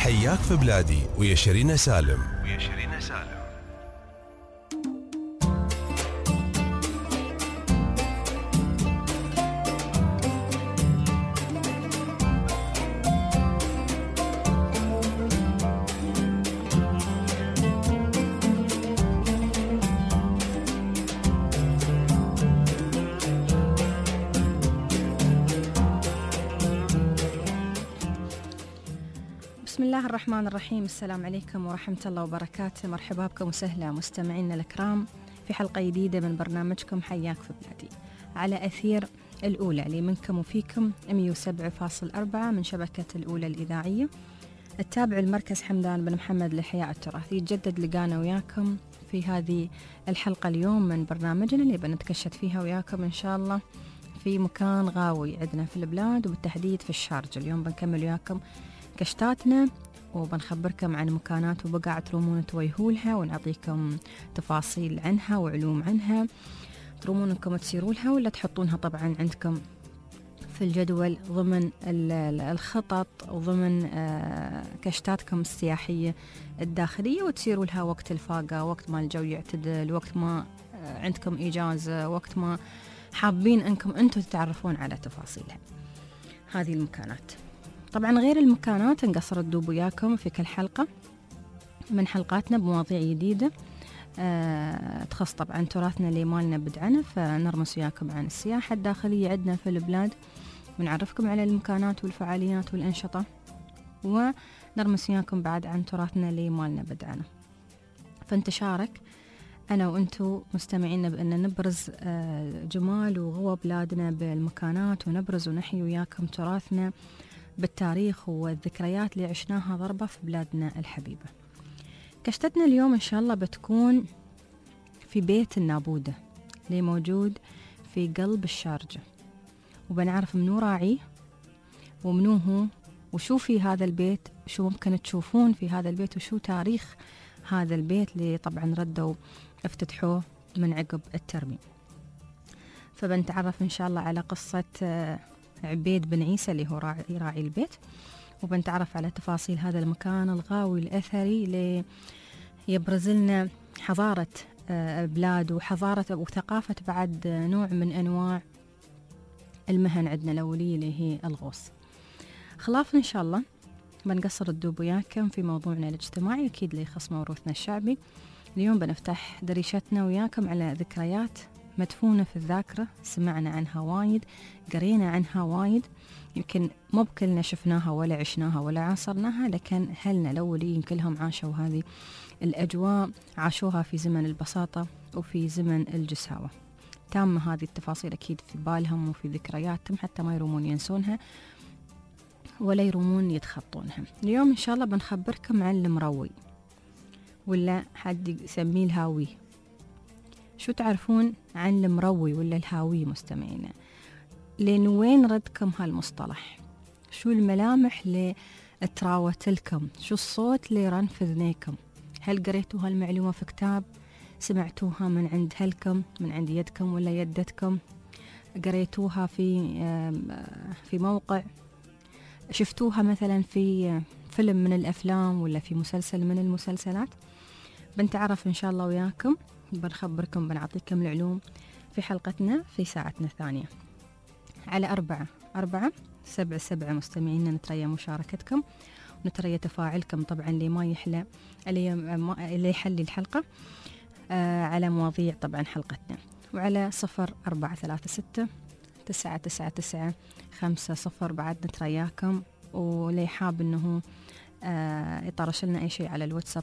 حياك في بلادي ويا شيرين سالم. بسم الله الرحمن الرحيم. السلام عليكم ورحمة الله وبركاته. مرحبا بكم وسهلا مستمعينا الكرام في حلقة جديدة من برنامجكم حياك في بلادي على أثير الأولى اللي منكم وفيكم 107.4 من شبكة الأولى الإذاعية. التابع المركز حمدان بن محمد لإحياء التراث. يتجدد لقانا وياكم في هذه الحلقة اليوم من برنامجنا اللي بنتكشف فيها وياكم إن شاء الله في مكان غاوي عندنا في البلاد وبالتحديد في الشارجة. اليوم بنكمل وياكم كشتاتنا وبنخبركم عن مكانات وبقع ترومون تويهولها ونعطيكم تفاصيل عنها وعلوم عنها ترومون انكم تسيرولها ولا تحطونها طبعا عندكم في الجدول ضمن الخطط وضمن كشتاتكم السياحية الداخلية وتسيروا لها وقت الفاقة، وقت ما الجو يعتدل، وقت ما عندكم إجازة، وقت ما حابين أنكم أنتم تتعرفون على تفاصيلها هذه المكانات. طبعا غير المكانات نقصر الدوب وياكم في كل حلقة من حلقاتنا بمواضيع جديدة تخص طبعا تراثنا اللي مالنا بدعنا، فنرمس وياكم عن السياحة الداخلية عندنا في البلاد ونعرفكم على المكانات والفعاليات والأنشطة، ونرمس وياكم بعد عن تراثنا اللي مالنا بدعنا. فنتشارك أنا وأنتو مستمعين بأن نبرز جمال وغوى بلادنا بالمكانات ونبرز ونحيي وياكم تراثنا بالتاريخ والذكريات اللي عشناها ضربة في بلادنا الحبيبة. كشتتنا اليوم إن شاء الله بتكون في بيت النابودة اللي موجود في قلب الشارجة، وبنعرف منو راعيه ومنو هو وشو في هذا البيت، شو ممكن تشوفون في هذا البيت وشو تاريخ هذا البيت اللي طبعا ردوا افتتحوه من عقب الترميم. فبنتعرف إن شاء الله على قصة عبيد بن عيسى اللي هو راعي البيت، وبنتعرف على تفاصيل هذا المكان الغاوي الأثري اللي يبرز لنا حضارة بلاد وحضارة وثقافة بعد نوع من أنواع المهن عندنا الأولية اللي هي الغوص. خلاف إن شاء الله بنقصر الدوب وياكم في موضوعنا الاجتماعي أكيد اللي يخص موروثنا الشعبي. اليوم بنفتح دريشتنا وياكم على ذكريات مدفونة في الذاكرة، سمعنا عنها وايد، قرينا عنها وايد، يمكن مو بكلنا شفناها ولا عشناها ولا عاصرناها، لكن أهلنا الأولين كلهم عاشوا هذه الأجواء، عاشوها في زمن البساطة وفي زمن الجساوة. تامة هذه التفاصيل أكيد في بالهم وفي ذكرياتهم حتى ما يرومون ينسونها ولا يرومون يتخطونها. اليوم إن شاء الله بنخبركم عن المروي ولا حد يسميه الهاوي. شو تعرفون عن المروي ولا الهاوي مستمعينا؟ لين وين ردكم هالمصطلح؟ شو الملامح اللي تراوت لكم؟ شو الصوت اللي رن في ذنيكم؟ هل قريتوا هالمعلومة في كتاب؟ سمعتوها من عند هلكم، من عند يدكم ولا يدتكم؟ قريتوها في موقع؟ شفتوها مثلا في فيلم من الأفلام ولا في مسلسل من المسلسلات؟ بنتعرف إن شاء الله وياكم، بنخبركم، بنعطيكم العلوم في حلقتنا في ساعتنا الثانية على 4/4/7/7 مستمعين. نتريا مشاركتكم ونتريا تفاعلكم طبعا اللي ما يحلى اللي يحلي الحلقة على مواضيع طبعا حلقتنا، وعلى 0436999500 بعد نترياكم، واللي حاب انه يطرش لنا أي شيء على الواتساب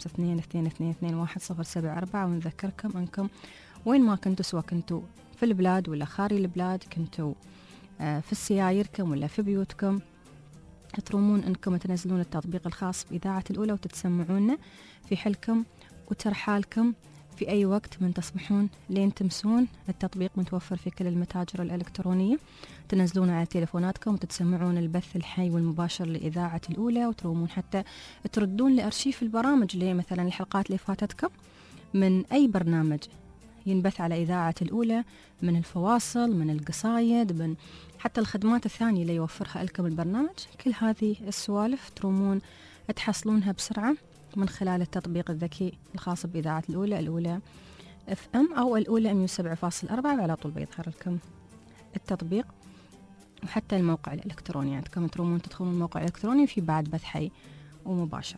0522222174. ونذكركم أنكم وين ما كنتوا، سواء كنتوا في البلاد ولا خارج البلاد، كنتوا في السيايركم ولا في بيوتكم، ترومون أنكم تنزلون التطبيق الخاص بإذاعة الأولى وتتسمعون في حلكم وترحالكم في أي وقت من تصبحون لين تمسون. التطبيق متوفر في كل المتاجر الإلكترونية، تنزلون على تليفوناتكم وتتسمعون البث الحي والمباشر لإذاعة الأولى، وترومون حتى تردون لأرشيف البرامج اللي مثلا الحلقات اللي فاتتكم من أي برنامج ينبث على إذاعة الأولى، من الفواصل، من القصايد، من حتى الخدمات الثانية اللي يوفرها لكم البرنامج. كل هذه السوالف ترومون تحصلونها بسرعة من خلال التطبيق الذكي الخاص بإذاعة الأولى FM أو الأولى 107.4، وعلى طول بيظهر لكم التطبيق وحتى الموقع الإلكتروني. يعني ترومون تدخلون الموقع الإلكتروني في بعد بث حي ومباشر.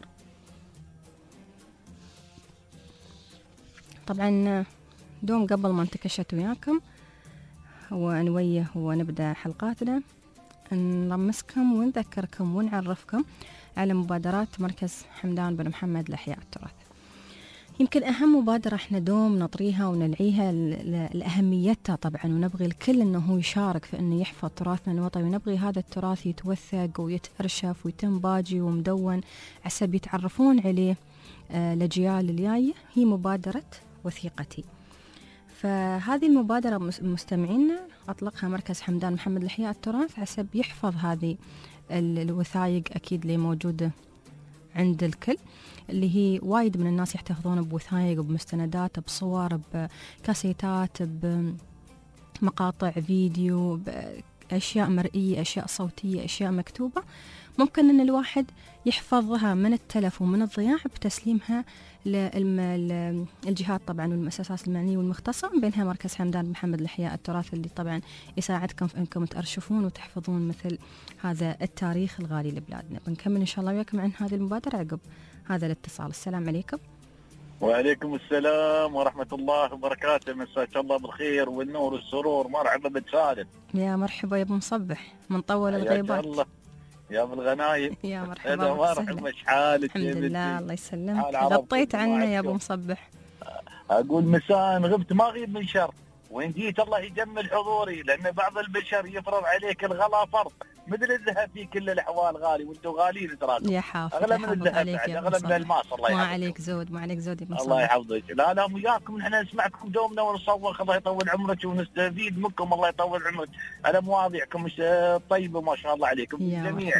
طبعا دوم قبل ما نتكشت وياكم ونويه ونبدأ حلقاتنا، نرمسكم ونذكركم ونعرفكم على مبادرات مركز حمدان بن محمد لإحياء التراث. يمكن أهم مبادرة احنا دوم نطريها ونلعيها لأهميتها طبعا، ونبغي الكل أنه هو يشارك في أنه يحفظ تراثنا الوطني، ونبغي هذا التراث يتوثق ويتأرشف ويتم باجي ومدون عسب يتعرفون عليه الأجيال الجاية. هي مبادرة وثيقتي. فهذه المبادرة مستمعينا أطلقها مركز حمدان محمد لإحياء التراث عسب يحفظ هذه الوثائق أكيد اللي موجودة عند الكل، اللي هي وايد من الناس يحتفظون بوثائق وبمستندات، بصور، بكاسيتات، بمقاطع فيديو، بأشياء مرئية، أشياء صوتية، أشياء مكتوبة. ممكن أن الواحد يحفظها من التلف ومن الضياع بتسليمها للجهات طبعا والمؤسسات المعنية والمختصة، بينها مركز حمدان محمد لإحياء التراث، اللي طبعا يساعدكم في أنكم تأرشفون وتحفظون مثل هذا التاريخ الغالي لبلادنا. بنكمل إن شاء الله وياكم عن هذه المبادرة عقب هذا الاتصال. السلام عليكم. وعليكم السلام ورحمة الله وبركاته. مساك الله بالخير والنور والسرور. مرحبا بتسالم. يا مرحبا يا ابو مصبح من طول الغيبات. الله يا ابو الغنايم. يا مرحبا. انا مرحبا. شحالك؟ الحمد لله الله يسلمك. غطيت عنا يا ابو مصبح. اقول مساء غبت ما غيب من شر، وان جيت الله يجمل حضوري، لان بعض البشر يفرض عليك الغلا فرض، مثل الذهب في كل الاحوال غالي، وانتم غاليين تراكم. يا حافظ اغلى من الذهب، اغلى من الماس. الله يحفظك. ما عليك زود، ما عليك زود يا ابو مصبح. الله يحفظك. لا وياكم نحن نسمعكم دومنا ونصوّر. الله يطول عمرك ونستفيد منكم. الله يطول عمرك على مواضيعكم طيبه ما شاء الله عليكم الجميع.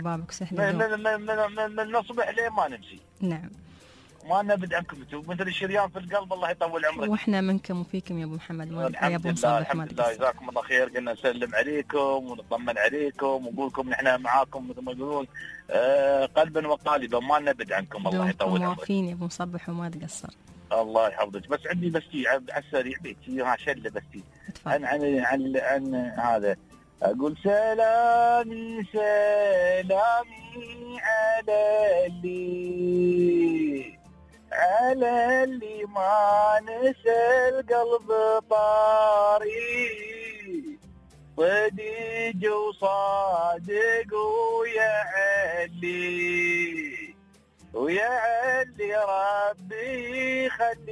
من نصبح لين ما نمشي. نعم. ما نبعد عنكم، انتم مثل الشريان في القلب. الله يطول عمرك. واحنا منكم وفيكم يا ابو محمد. يا ابو مصبح. الحمد لله. جزاكم الله خير. قلنا نسلم عليكم ونطمن عليكم ونقول لكم نحن معاكم مثل ما يقولون قلبا وقالبا، ما نبعد عنكم. الله يطول عمرك. موافين يا ابو مصبح وما تقصر. الله يحفظك. بس عندي بستي على السريع بيتي شله بستي عن هذا. اقول سلامي سلامي على اللي ما نسى القلب طاري، صديق وصادق ويا علي ربي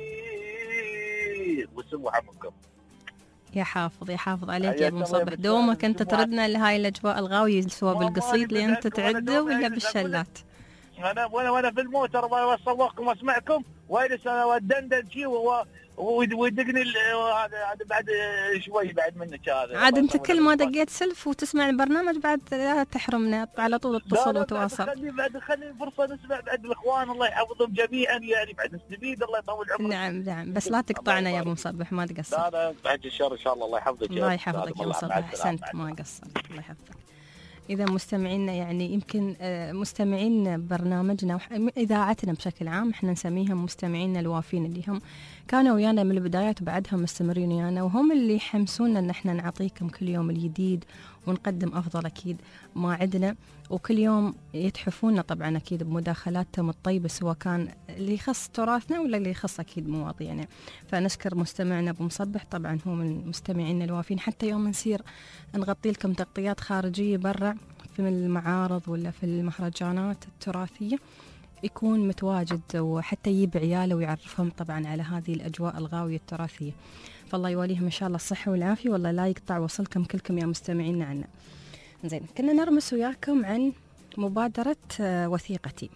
خليه وسموها منكم. يا حافظ عليك يا ابو مصبح. دومك انت تردنا لهاي الاجواء الغاويه سواء بالقصيد اللي انت تعده ولا بالشلات. وانا في الموتر واصوركم واسمعكم واجلس ودندن شي ويدقني هذا بعد شوي بعد منك هذا. عاد انت كل ما دقيت سلف وتسمع البرنامج بعد لا تحرمنا، على طول اتصل وتواصل. خلي فرصه نسمع بعد الاخوان. الله يحفظهم جميعا، يعني بعد نستفيد. الله يطول عمرك. نعم بس لا تقطعنا يا ابو مصبح، ما تقصر. لا بعد الشر ان شاء الله. الله يحفظك. الله يحفظك يا مصبح. احسنت ما قصرت. الله يحفظك. إذا مستمعينا يعني يمكن مستمعين برنامجنا إذاعتنا بشكل عام إحنا نسميهم مستمعينا الوافين، اللي هم كانوا ويانا من البدايات وبعدهم مستمرين ويانا، وهم اللي يحمسونا إن إحنا نعطيكم كل يوم الجديد ونقدم أفضل أكيد ما عندنا، وكل يوم يتحفونا طبعا أكيد بمداخلاتهم الطيبة، سواء كان اللي يخص تراثنا ولا اللي يخص أكيد مواضيعنا. فنشكر مستمعنا أبو مصبح، طبعا هو من مستمعينا الوافين. حتى يوم نسير نغطي لكم تغطيات خارجية برا في المعارض ولا في المهرجانات التراثية، يكون متواجد وحتى يجيب عياله ويعرفهم طبعا على هذه الأجواء الغاوية التراثية. فالله يوليهم إن شاء الله الصحة والعافية، والله لا يقطع وصلكم كلكم يا مستمعينا عنا. زين، كنا نرمس وياكم عن مبادرة وثيقتي.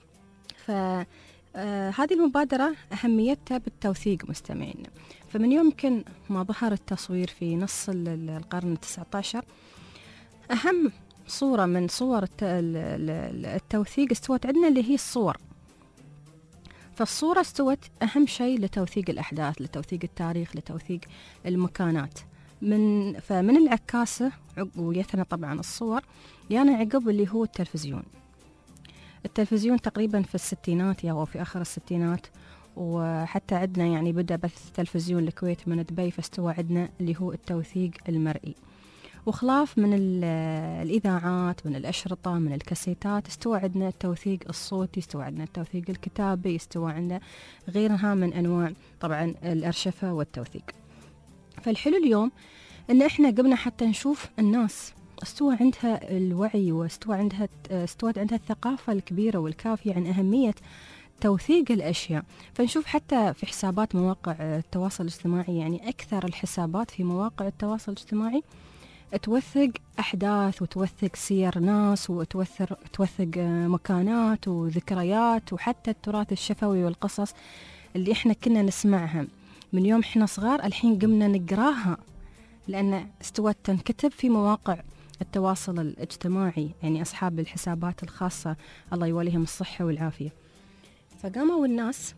فهذه المبادرة أهميتها بالتوثيق مستمعينا. فمن يمكن ما ظهر التصوير في نص القرن 19 أهم صورة من صور التوثيق استوت عندنا اللي هي الصور. فالصورة استوت أهم شيء لتوثيق الأحداث، لتوثيق التاريخ، لتوثيق المكانات. فمن العكاسة ويتنا طبعا الصور يعني عقب اللي هو التلفزيون. التلفزيون تقريبا في الستينات أو في آخر الستينات، وحتى عندنا يعني بدأ بث تلفزيون الكويت من دبي، فاستوى عندنا اللي هو التوثيق المرئي. وخلاف من الإذاعات، من الأشرطة، من الكاسيتات، استوى عندنا التوثيق الصوتي، استوى عندنا التوثيق الكتابي، استوى عندنا غيرها من أنواع طبعا الأرشفة والتوثيق. فالحلو اليوم أن إحنا قمنا حتى نشوف الناس استوى عندها الوعي، استوت عندها الثقافة الكبيرة والكافية عن أهمية توثيق الأشياء. فنشوف حتى في حسابات مواقع التواصل الاجتماعي، يعني أكثر الحسابات في مواقع التواصل الاجتماعي توثق أحداث وتوثق سير ناس وتوثق مكانات وذكريات، وحتى التراث الشفوي والقصص اللي إحنا كنا نسمعها من يوم إحنا صغار، الحين قمنا نقراها لأن استوت تنكتب في مواقع التواصل الاجتماعي، يعني أصحاب الحسابات الخاصة الله يوليهم الصحة والعافية. فقاموا الناس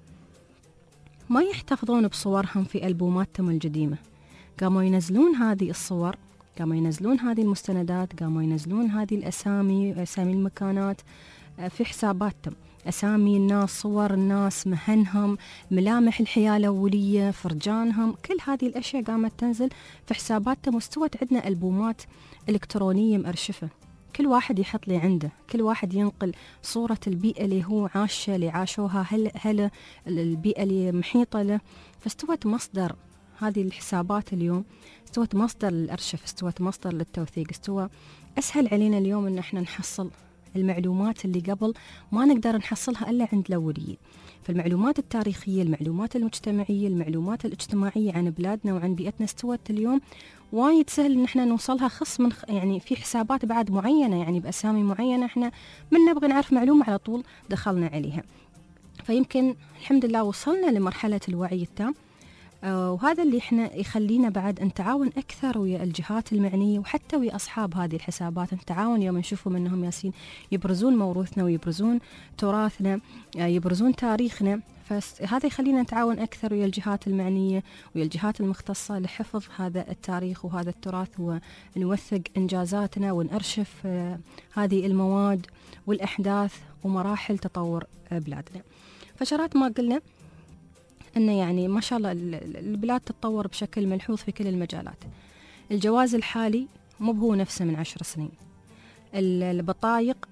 ما يحتفظون بصورهم في ألبوماتهم القديمة، قاموا ينزلون هذه الصور، قاموا ينزلون هذه المستندات، قاموا ينزلون هذه الأسامي، أسامي المكانات في حساباتهم، أسامي الناس، صور الناس، مهنهم، ملامح الحياة الأولية، فرجانهم، كل هذه الأشياء قامت تنزل في حساباتهم. واستوت عندنا ألبومات إلكترونية مأرشفة، كل واحد يحط لي عنده، كل واحد ينقل صورة البيئة اللي هو عاشها، اللي عاشوها هل البيئة اللي محيطة له. فاستوت مصدر هذه الحسابات اليوم، استوت مصدر للأرشف، استوت مصدر للتوثيق، استوى أسهل علينا اليوم أن احنا نحصل المعلومات اللي قبل ما نقدر نحصلها إلا عند الأوليين. فالمعلومات التاريخية، المعلومات المجتمعية، المعلومات الاجتماعية عن بلادنا وعن بيئتنا استوت اليوم وايد سهل ان احنا نوصلها، خص من يعني في حسابات بعد معينة، يعني بأسامي معينة احنا من نبغى نعرف معلومة على طول دخلنا عليها. فيمكن الحمد لله وصلنا لمرحلة الوعي التام، وهذا اللي احنا يخلينا بعد نتعاون أكثر ويا الجهات المعنية وحتى ويا أصحاب هذه الحسابات، نتعاون يوم نشوفهم أنهم ياسين يبرزون موروثنا ويبرزون تراثنا، يبرزون تاريخنا. فهذا يخلينا نتعاون أكثر ويا الجهات المعنية ويا الجهات المختصة لحفظ هذا التاريخ وهذا التراث، ونوثق إنجازاتنا ونأرشف هذه المواد والأحداث ومراحل تطور بلادنا. فشرات ما قلنا أن يعني ما شاء الله البلاد تتطور بشكل ملحوظ في كل المجالات. الجواز الحالي مو هو نفسه من 10 سنين، البطايق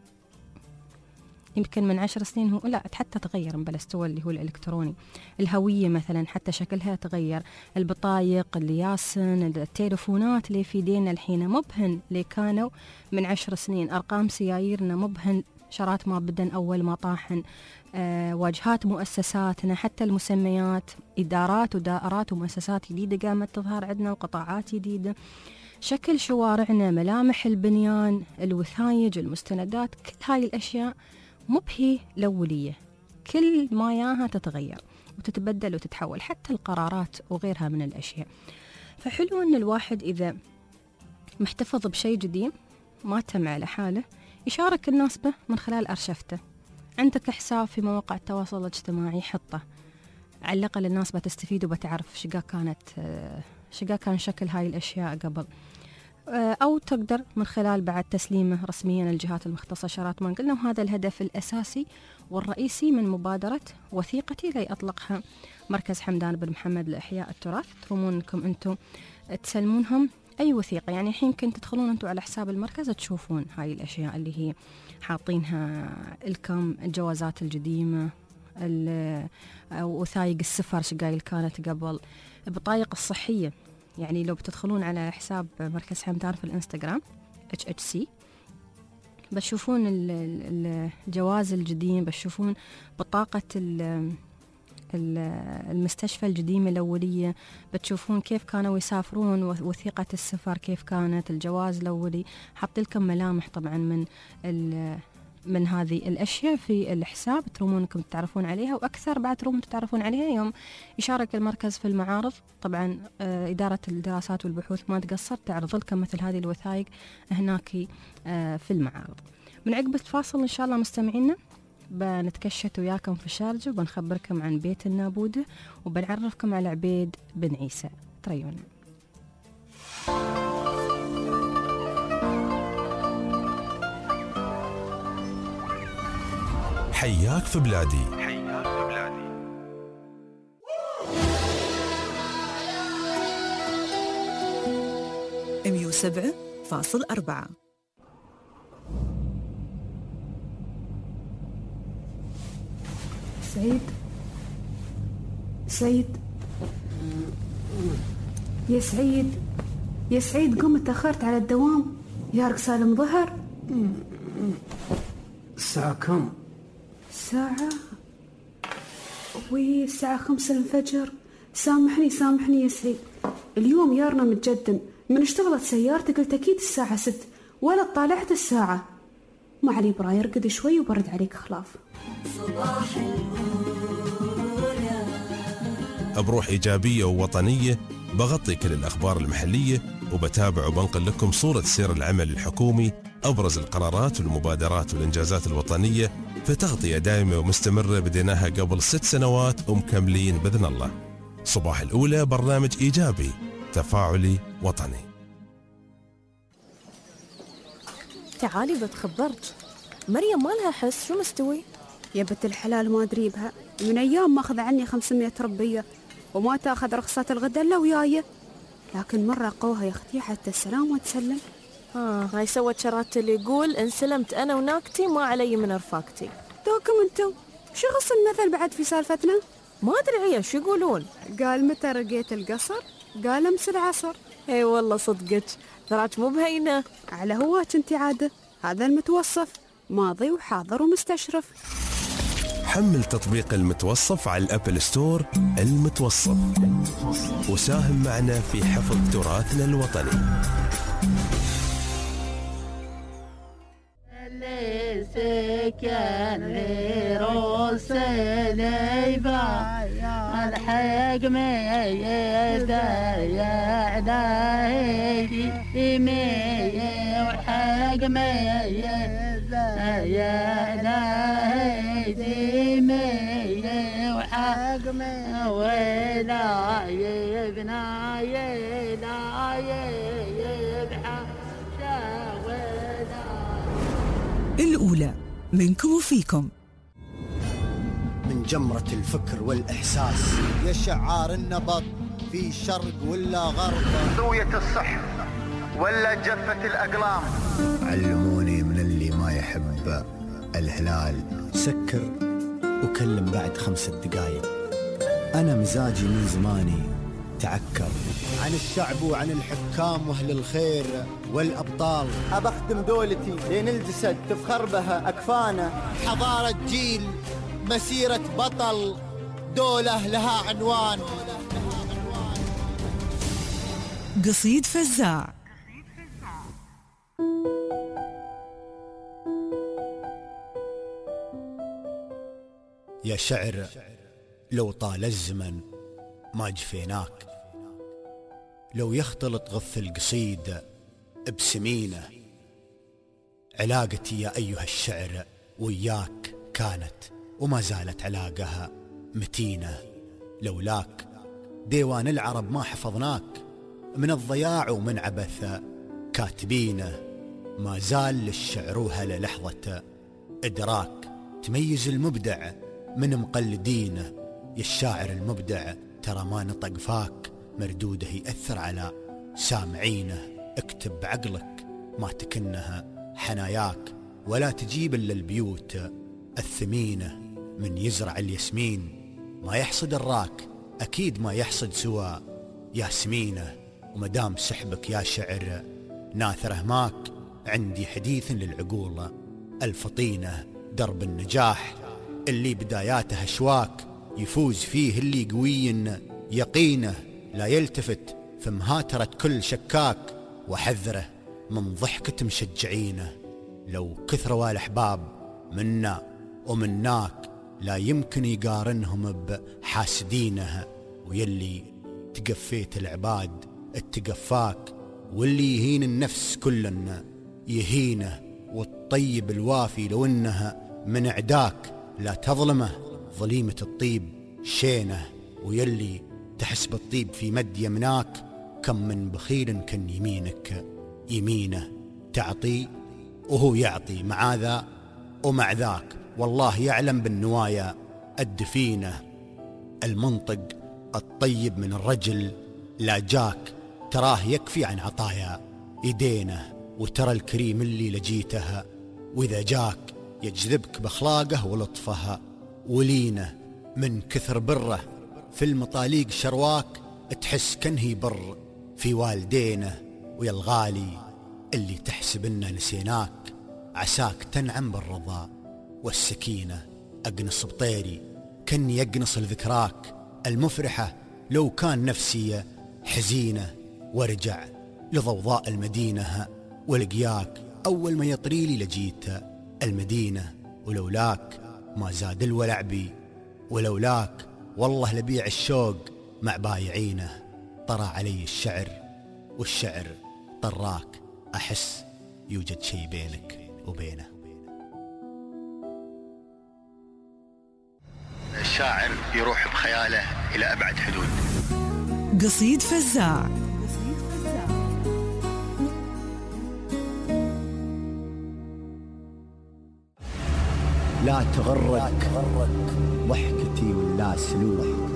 يمكن من 10 سنين هو لا حتى تغير بلا استوى اللي هو الإلكتروني. الهوية مثلا حتى شكلها تغير، البطايق، الياسن، التليفونات اللي في ايدينا الحين مبهن اللي كانوا من 10 سنين، أرقام سياييرنا مبهن، شرات ما بدن أول ما طاحن، واجهات مؤسساتنا، حتى المسميات، إدارات ودائرات ومؤسسات جديدة قامت تظهر عندنا وقطاعات جديدة، شكل شوارعنا، ملامح البنيان، الوثايج، المستندات، كل هاي الأشياء مبهي الأولية، كل ما ياها تتغير وتتبدل وتتحول، حتى القرارات وغيرها من الأشياء. فحلو أن الواحد إذا محتفظ بشيء قديم ما تم على حاله يشارك الناس به من خلال أرشفته. عندك حساب في مواقع التواصل الاجتماعي حطه، على الأقل الناس بتستفيد وبتعرف شقا كان شكل هاي الأشياء قبل، أو تقدر من خلال بعد تسليمه رسميا الجهات المختصة شرات ما قلنا. وهذا الهدف الأساسي والرئيسي من مبادرة وثيقتي اللي أطلقها مركز حمدان بن محمد لإحياء التراث. ترومون أنكم أنتم تسلمونهم أي وثيقة، يعني الحين كنت تدخلون أنتم على حساب المركز تشوفون هاي الأشياء اللي هي حاطينها لكم، الجوازات القديمة، وثايق السفر شقايل كانت قبل، البطايق الصحية. يعني لو بتدخلون على حساب مركز حمدان في الانستغرام HHC بتشوفون الجواز القديم، بتشوفون بطاقة المستشفى القديمة الأولية، بتشوفون كيف كانوا يسافرون، وثيقة السفر كيف كانت، الجواز الأولي، حط لكم ملامح طبعا من هذه الأشياء في الحساب، ترومون أنكم تعرفون عليها، وأكثر بعد ترومون تتعرفون عليها يوم يشارك المركز في المعارض. طبعا إدارة الدراسات والبحوث ما تقصر تعرض لكم مثل هذه الوثائق هناك في المعارض. من عقب الفاصل إن شاء الله مستمعينا بنتكشت وياكم في شارجة وبنخبركم عن بيت النابودة وبنعرفكم على عبيد بن عيسى. تريونا. حياك في بلادي. 107.4. سعيد يا سعيد قم، تأخرت على الدوام. يارك سالم ظهر. الساعة كم؟ الساعة الساعة 5 الفجر. سامحني يا سعيد، اليوم يارنا متجدم، من اشتغلت سيارتي قلت أكيد الساعة 6 ولا طالعت الساعة. ما علي براي ارقد شوي وبرد عليك خلاف. بروح إيجابية ووطنية بغطي كل الأخبار المحلية، وبتابع وبنقل لكم صورة سير العمل الحكومي، أبرز القرارات والمبادرات والإنجازات الوطنية، في تغطية دائمة ومستمرة بديناها قبل 6 سنوات ومكملين بإذن الله. صباح الأولى برنامج إيجابي تفاعلي وطني. تعالي بتخبرك، مريم ما لها حس، شو مستوي؟ يا بنت الحلال ما أدري بها، من أيام ماخذ عني 500 ربية وما تاخذ رخصة الغدا إلا وياي، لكن مرة قوها يا أختي حتى السلام وتسلم. هاي سوت شرات اللي يقول إن سلمت أنا وناكتي ما علي من رفاقتي. دوكم انتو شو غص المثل بعد في سالفتنا؟ ما أدري عيا شو يقولون. قال متى رقيت القصر؟ قال امس العصر. اي والله صدقك، تراك مو بهينة. على هواك انتي عادة، هذا المتوصف ماضي وحاضر ومستشرف. حمل تطبيق المتوصف على الأبل ستور. المتوصف، وساهم معنا في حفظ تراثنا الوطني. سكن غيروس ليبا الحق ما يدايا عداهي مي وحق ما يدايا عداهي مي وحق ما ولا يبنا يلا يبحى الأولى منكم وفيكم. من جمرة الفكر والإحساس يا شعار النبض، في شرق ولا غرب، ذوية الصح ولا جفة الأقلام. علموني من اللي ما يحب الهلال سكر وكلم بعد 5 دقايق. أنا مزاجي من زماني تعكر عن الشعب وعن الحكام واهل الخير والأبطال. أبخدم دولتي لين الجسد تفخر بها أكفانا. حضارة جيل، مسيرة بطل، دولة لها عنوان. قصيد فزاع. يا شعر لو طال الزمن ما جفيناك، لو يختلط غث القصيد بسمينه. علاقتي يا أيها الشعر وياك كانت وما زالت علاقها متينة. لولاك ديوان العرب ما حفظناك، من الضياع ومن عبث كاتبينه. ما زال للشعر وهلا لحظة إدراك، تميز المبدع من مقلدينه. يا الشاعر المبدع ترى ما نطق فاك، مردوده يأثر على سامعينه. اكتب بعقلك ما تكنها حناياك، ولا تجيب إلا البيوت الثمينة. من يزرع الياسمين ما يحصد الراك، أكيد ما يحصد سوى ياسمينه. ومدام سحبك يا شعر ناثره ماك، عندي حديث للعقول الفطينة. درب النجاح اللي بداياته أشواك، يفوز فيه اللي قوي يقينه. لا يلتفت في مهاترة كل شكاك، وحذره من ضحكة مشجعينه. لو كثروا الأحباب منا ومناك، لا يمكن يقارنهم بحاسدينه. ويلي تقفيت العباد اتقفاك، واللي يهين النفس كلنا يهينه. والطيب الوافي لو انها من عداك، لا تظلمه ظليمة الطيب شينه. ويلي تحس بالطيب في مد يمناك، كم من بخيل كان يمينك يمينه. تعطي وهو يعطي مع ذا ومع ذاك، والله يعلم بالنوايا الدفينة. المنطق الطيب من الرجل لا جاك تراه يكفي عن عطايا يدينه، وترى الكريم اللي لجيتها وإذا جاك يجذبك بأخلاقه ولطفها ولينه. من كثر بره في المطاليق شرواك تحس كنه يبر في والدينه. ويا الغالي اللي تحسب إنه نسيناك عساك تنعم بالرضا والسكينة. أقنص بطيري كن يقنص الذكراك المفرحة لو كان نفسية حزينة، وارجع لضوضاء المدينة ولقياك أول ما يطريلي لجيت المدينة. ولولاك ما زاد الولع بي، ولولاك والله لبيع الشوق مع بايعينه. طرى علي الشعر والشعر طراك، أحس يوجد شيء بينك وبينه. الشاعر يروح بخياله إلى أبعد حدود. قصيد فزاع. لا تغرك ضحكتي ولا سلوك،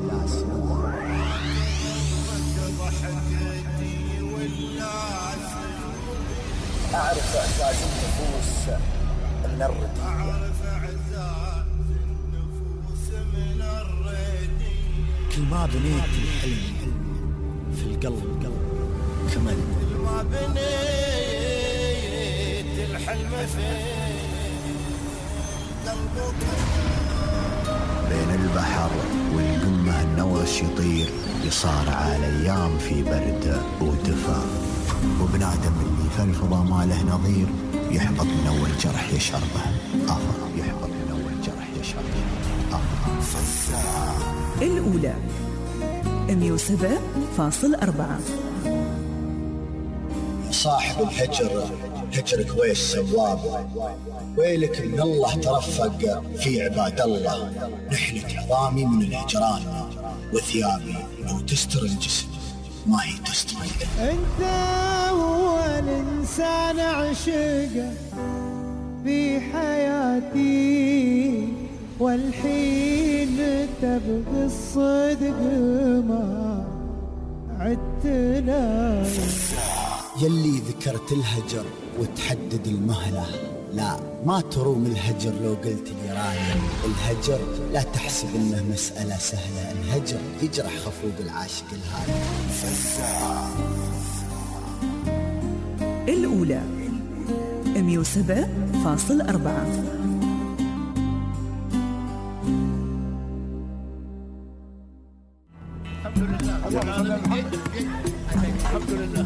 أعرف إعزاز النفوس من الردية، كل ما بنيت الحلم في القلب كمل، كل ما بنيت الحلم في بين البحر والقمة النوش يطير، يصارع الأيام في برد ودفا، وبنادم اللي في الفضا ما له نظير، يحبط من أول جرح يشربه يحبط من أول جرح يشربه فزاع. الأولى 107.4. صاحب الهجر هجرك ويش سواب، ويلك من الله ترفق في عباد الله، نحلة عظامي من الهجران وثيابي لو تستر الجسم ما هي تستر القلب. انت هو الانسان عشقه في حياتي، والحين تبغي الصدق ما عدتنا. يلي ذكرت الهجر وتحدد المهلة، لا ما تروم الهجر لو قلت لي رايم. الهجر لا تحسب انه مسألة سهلة، الهجر يجرح خفوق العاشق الهادي. الأولى 107.4. الحمد لله.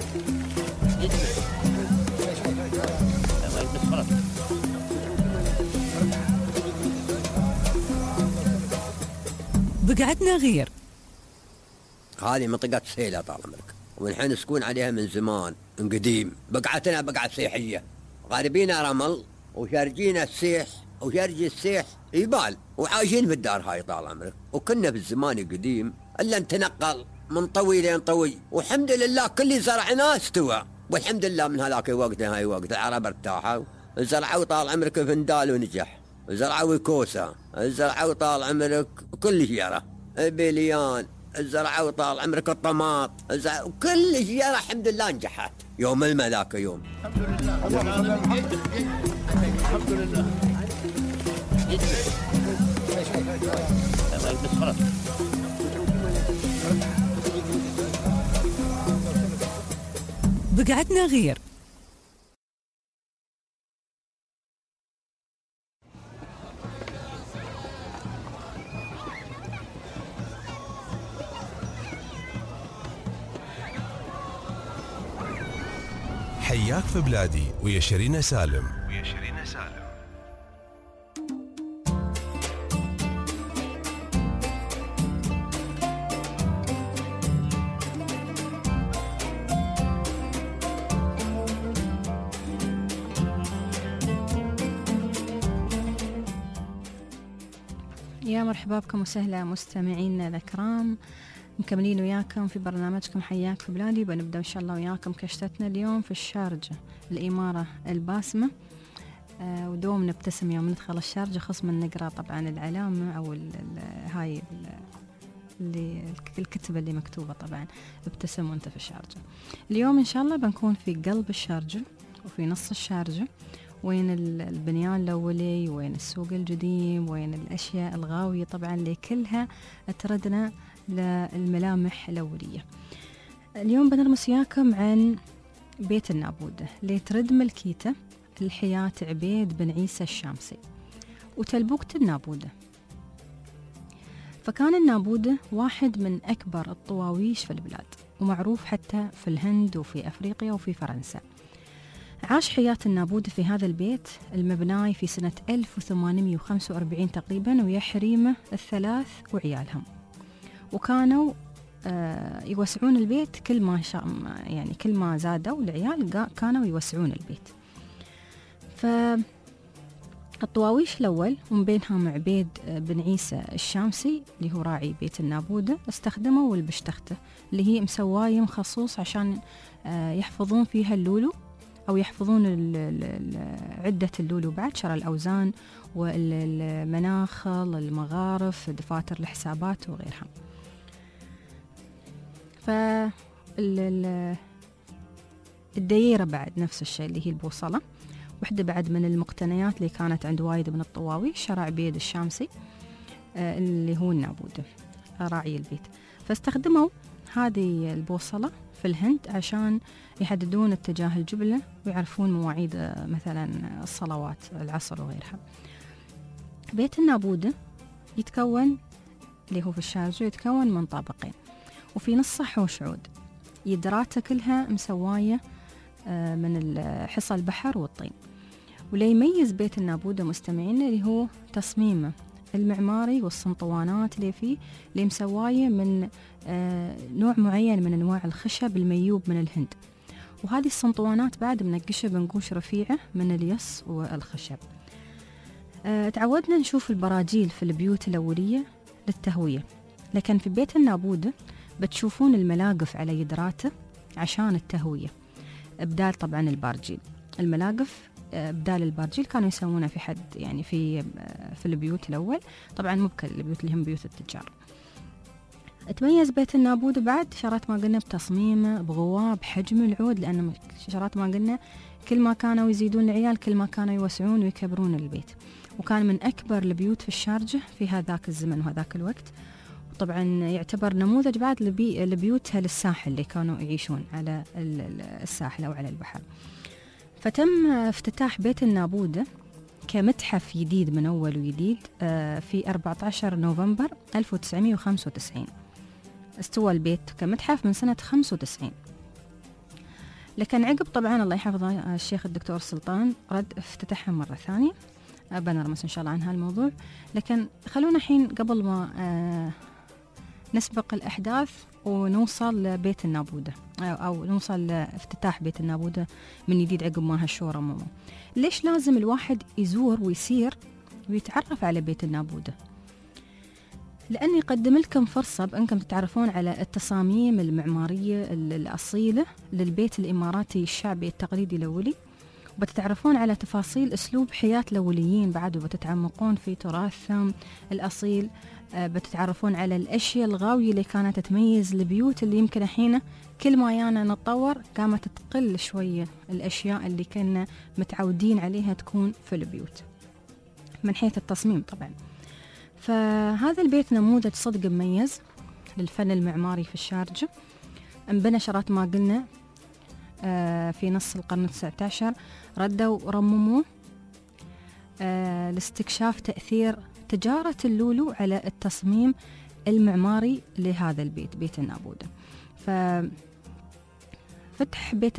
بقعدنا غير. هذه منطقة سيلة طال عمرك، ونحن نسكون عليها من زمان من قديم. بقعتنا بقعة سيحية، غاربين رمل وشارجين السيح وشارج السيح يبال، وعايشين في الدار هاي طال عمرك. وكنا في الزمان القديم الا نتنقل من طوي لين طوي، والحمد لله كل زرعناه استوى، والحمد لله من هذاك الوقت هاي وقت العرب ارتاحوا، زرعوا طال عمرك فندال ونجح، زرعوا كوسة، زرعوا طال عمرك كل شيرة، بليان، زرعوا طال عمرك الطماط، كل شيرة الحمد لله نجحت. يوم الملاك يوم الحمد لله. الحمد لله. بقعدنا غير. حياك في بلادي ويا شيرين سالم. يا مرحبا بكم وسهلا مستمعينا الكرام، مكملين وياكم في برنامجكم حياك في بلادي. بنبدأ إن شاء الله وياكم كشتتنا اليوم في الشارجة الإمارة الباسمة. ودوم نبتسم يوم ندخل الشارجة، خص من نقرأ طبعا العلامة أو هاي اللي الكتبة اللي مكتوبة طبعا ابتسم وانت في الشارجة. اليوم إن شاء الله بنكون في قلب الشارجة وفي نص الشارجة، وين البنيان الأولي، وين السوق القديم، وين الأشياء الغاوية طبعا اللي كلها تردنا للملامح الأولية. اليوم بنرمس وياكم عن بيت النابودة اللي ترد ملكيته الحياة عبيد بن عيسى الشامسي وتلبوكة النابودة. فكان النابودة واحد من أكبر الطواويش في البلاد، ومعروف حتى في الهند وفي أفريقيا وفي فرنسا. عاش حياة النابودة في هذا البيت المبناي في سنة 1845 تقريبا، ويا حريمه الثلاث وعيالهم، وكانوا يوسعون البيت كل ما زادوا العيال كانوا يوسعون البيت. فالطواويش الأول ومن بينهم عبيد بن عيسى الشامسي اللي هو راعي بيت النابودة استخدموا البشتختة اللي هي مسواية مخصوص عشان يحفظون فيها اللولو، أو يحفظون عدة اللولو، بعد شرى الأوزان والمناخل المغارف دفاتر الحسابات وغيرها. الدييرة بعد نفس الشيء اللي هي البوصلة، واحدة بعد من المقتنيات اللي كانت عند وايد من الطواويش شرى عبيد الشامسي اللي هو النابودة راعي البيت. فاستخدموا هذه البوصلة في الهند عشان يحددون اتجاه الجبلة ويعرفون مواعيد مثلا الصلوات العصر وغيرها. بيت النابودة يتكون اللي هو في الشارجة يتكون من طابقين، وفي نصه حوش عود، يدراته كلها مسواية من حصى البحر والطين. واللي يميز بيت النابودة مستمعين اللي هو تصميمه المعماري والسنطوانات اللي فيه، اللي مسواية من نوع معين من أنواع الخشب الميوب من الهند، وهذه السنطوانات بعد منقشة بنقوش رفيعة من اليص والخشب. تعودنا نشوف البراجيل في البيوت الأولية للتهوية، لكن في بيت النابودة بتشوفون الملاقف على يدراته عشان التهوية، بدال طبعا البارجيل. الملاقف بدال البارجيل كانوا يسوونه في حد يعني في البيوت الأول، طبعا مو بكل البيوت اللي هم بيوت التجار. تميز بيت النابودة بعد شرات ما قلنا بتصميمه، بغواه، بحجم العود، لأن شرات ما قلنا كل ما كانوا يزيدون العيال كل ما كانوا يوسعون ويكبرون البيت، وكان من أكبر البيوت في الشارجة في هذاك الزمن وهذاك الوقت. طبعا يعتبر نموذج بعد لبيوتها للساحل اللي كانوا يعيشون على الساحل أو على البحر. فتم افتتاح بيت النابودة كمتحف جديد من أول وجديد في 14 نوفمبر 1995. استوى البيت كمتحف من سنة 95، لكن عقب طبعا الله يحفظه الشيخ الدكتور سلطان رد افتتحها مرة ثانية. بنرمس إن شاء الله عن هالموضوع، لكن خلونا الحين قبل ما نسبق الأحداث ونوصل لبيت النابودة أو نوصل لافتتاح بيت النابودة من جديد عقب ما هالشورى ماما. ليش لازم الواحد يزور ويسير ويتعرف على بيت النابودة؟ لأني يقدم لكم فرصة بأنكم تتعرفون على التصاميم المعمارية الأصيلة للبيت الإماراتي الشعبي التقليدي الأولي، وبتتعرفون على تفاصيل أسلوب حياة الأوليين بعد، وبتتعمقون في تراثهم الأصيل. بتتعرفون على الأشياء الغاوية اللي كانت تميز البيوت اللي يمكن الحين كل ما يانا نتطور قامت تقل شوية الأشياء اللي كنا متعودين عليها تكون في البيوت من حيث التصميم طبعا. فهذا البيت نموذج صدق مميز للفن المعماري في الشارجة، انبنى شرات ما قلنا في نص القرن 19، ردوا ورمموه لاستكشاف تأثير تجارة اللولو على التصميم المعماري لهذا البيت، بيت النابودة. فتح بيت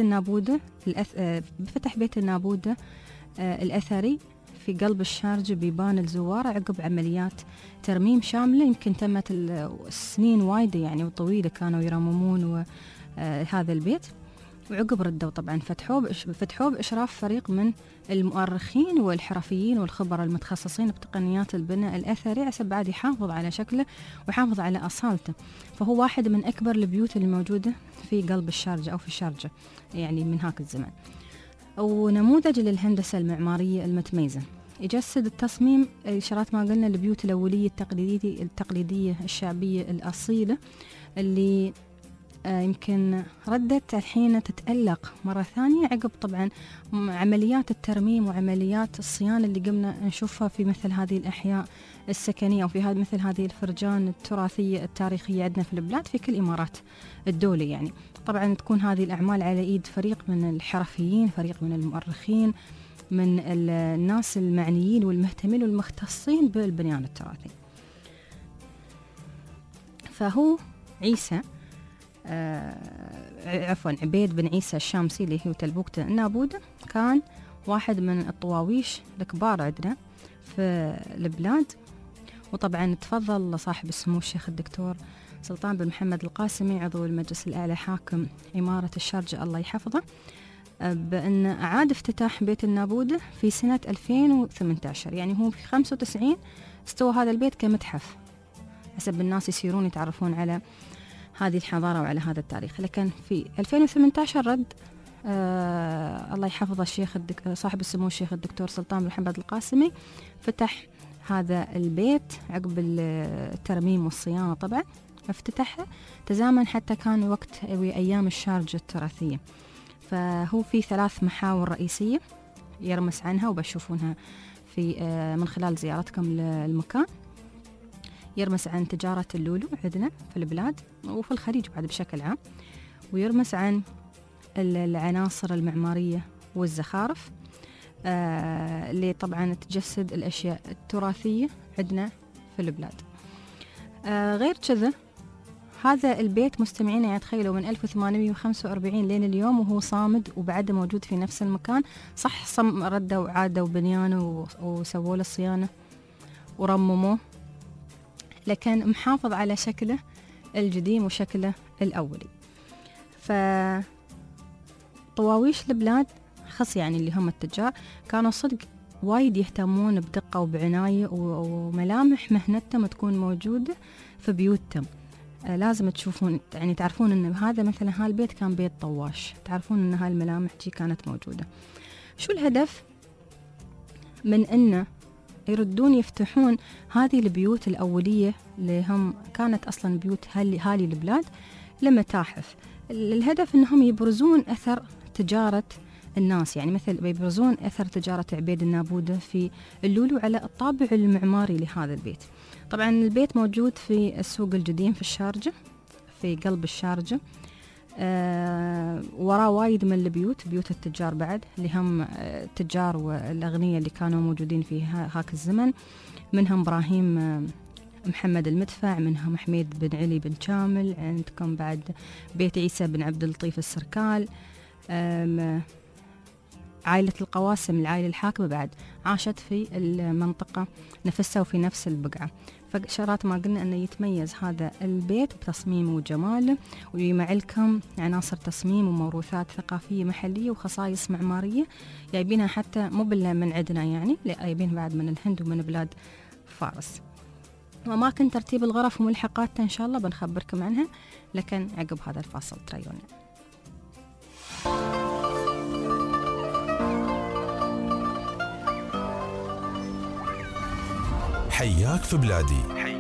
النابودة الأثري في قلب الشارجة بيبان الزوار عقب عمليات ترميم شاملة يمكن تمت السنين وايدة يعني وطويلة، كانوا يرممون هذا البيت، وعقب ردوا طبعا فتحوه بإشراف فريق من المؤرخين والحرفيين والخبراء المتخصصين بتقنيات البناء الأثري عشان بعد يحافظ على شكله ويحافظ على أصالته. فهو واحد من أكبر البيوت الموجودة في قلب الشارجة أو في الشارجة يعني من هاك الزمان. ونموذج للهندسة المعمارية المتميزة. يجسد التصميم إشارات ما قلنا البيوت الأولية التقليدية الشعبية الأصيلة اللي يمكن ردت الحين تتألق مرة ثانية عقب طبعا عمليات الترميم وعمليات الصيانة اللي قمنا نشوفها في مثل هذه الأحياء السكنية وفي مثل هذه الفرجان التراثية التاريخية عندنا في البلاد في كل إمارات الدولة. يعني طبعا تكون هذه الأعمال على إيد فريق من الحرفيين، فريق من المؤرخين، من الناس المعنيين والمهتمين والمختصين بالبنيان التراثي. فهو عيسى عبيد بن عيسى الشامسي اللي هو تلبوكته النابودة كان واحد من الطواويش الكبار عندنا في البلاد. وطبعا تفضل صاحب السمو الشيخ الدكتور سلطان بن محمد القاسمي عضو المجلس الأعلى حاكم إمارة الشارجة الله يحفظه بأن أعاد افتتاح بيت النابودة في سنة 2018. يعني هو في 95 استوى هذا البيت كمتحف حسب الناس يسيرون يتعرفون على هذه الحضارة وعلى هذا التاريخ. لكن في 2018 رد الله يحفظه الشيخ صاحب السمو الشيخ الدكتور سلطان بن محمد القاسمي فتح هذا البيت عقب الترميم والصيانة. طبعا افتتاحه تزامن حتى كان وقت أيام الشارجة التراثية. فهو في 3 محاور رئيسية يرمس عنها وبشوفونها في من خلال زيارتكم للمكان. يرمس عن تجارة اللولو عندنا في البلاد وفي الخليج بعد بشكل عام، ويرمس عن العناصر المعمارية والزخارف اللي طبعا تجسد الأشياء التراثية عندنا في البلاد. غير كذا هذا البيت مستمعين يعني تخيلوا من 1845 لين اليوم وهو صامد وبعده موجود في نفس المكان. صح ردوا وعادوا بنيانه وسووا له صيانة ورمموه، لكن محافظ على شكله القديم وشكله الأولي. فطواويش البلاد خص يعني اللي هم التجار كانوا صدق وايد يهتمون بدقة وبعناية وملامح مهنتهم تكون موجودة في بيوتهم. لازم تشوفون يعني تعرفون ان هذا مثلا هالبيت كان بيت طواش، تعرفون ان هالملامح دي كانت موجودة. شو الهدف من انه يردون يفتحون هذه البيوت الأولية اللي هم كانت أصلا بيوت هالي البلاد لمتاحف؟ الهدف أنهم يبرزون أثر تجارة الناس، يعني مثل يبرزون أثر تجارة عبيد النابودة في اللولو على الطابع المعماري لهذا البيت. طبعا البيت موجود في السوق القديم في الشارجة في قلب الشارجة. وراه وايد من البيوت، بيوت التجار بعد اللي هم التجار والأغنياء اللي كانوا موجودين في هاك الزمن، منهم إبراهيم محمد المدفع، منهم حميد بن علي بن كامل، عندكم بعد بيت عيسى بن عبد اللطيف السركال، عائلة القواسم العائلة الحاكمة بعد عاشت في المنطقة نفسها وفي نفس البقعة. فشرات ما قلنا أنه يتميز هذا البيت بتصميمه وجماله، ويجمع لكم عناصر تصميم وموروثات ثقافية محلية وخصائص معمارية جايبينها حتى مو من عندنا يعني، لا جايبينها بعد من الهند ومن بلاد فارس. وأماكن ترتيب الغرف وملحقاتها إن شاء الله بنخبركم عنها، لكن عقب هذا الفاصل تريونا. حياك في بلادي.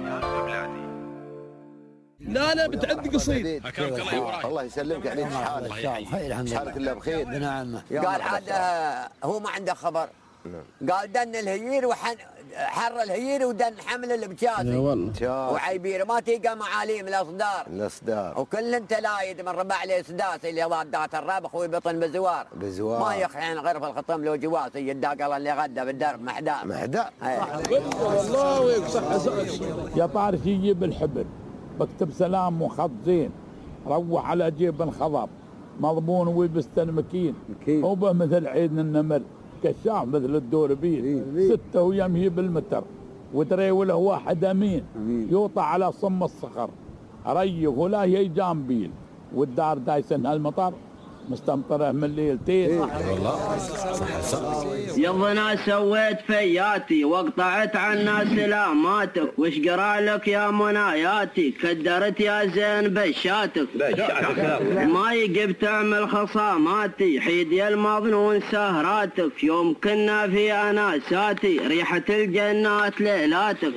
لا بتعدي قصيد. الله يسلمك عليك. حالك الله بخير. نعم. قال عاد هو ما عنده خبر. قال دن الهيير حر الهيير ودن حمل البجازي وعيبير ما تلقى معاليم الاصدار وكل انت لايد من ربع عليه سداسي اللي ضادات الرابخ ويبطن بزوار ما يخحين غير في الخطم لو جواسي يداقل اللي غدا بالدرب محداء والله ويصح يا طارش يجيب الحبل بكتب سلام وخط زين روح على جيب الخضب مضمون ويبستن مكين هو مثل عيد النمر كشاف مثل الدوربين 6 ويمهي بالمتر ودري وله واحد امين يوطى على صم الصخر ريف ولا هي جامبيل والدار دايسن هالمطر مستمطره من ليلتين. والله صح. يظنا سويت فياتي وقطعت عنا سلاماتك، وش قرا لك يا مناياتي كدرت يا زين بشاتك، ما يقب تعمل خصاماتي حيد يا المظنون سهراتك، يوم كنا في اناساتي ريحة الجنات ليلاتك.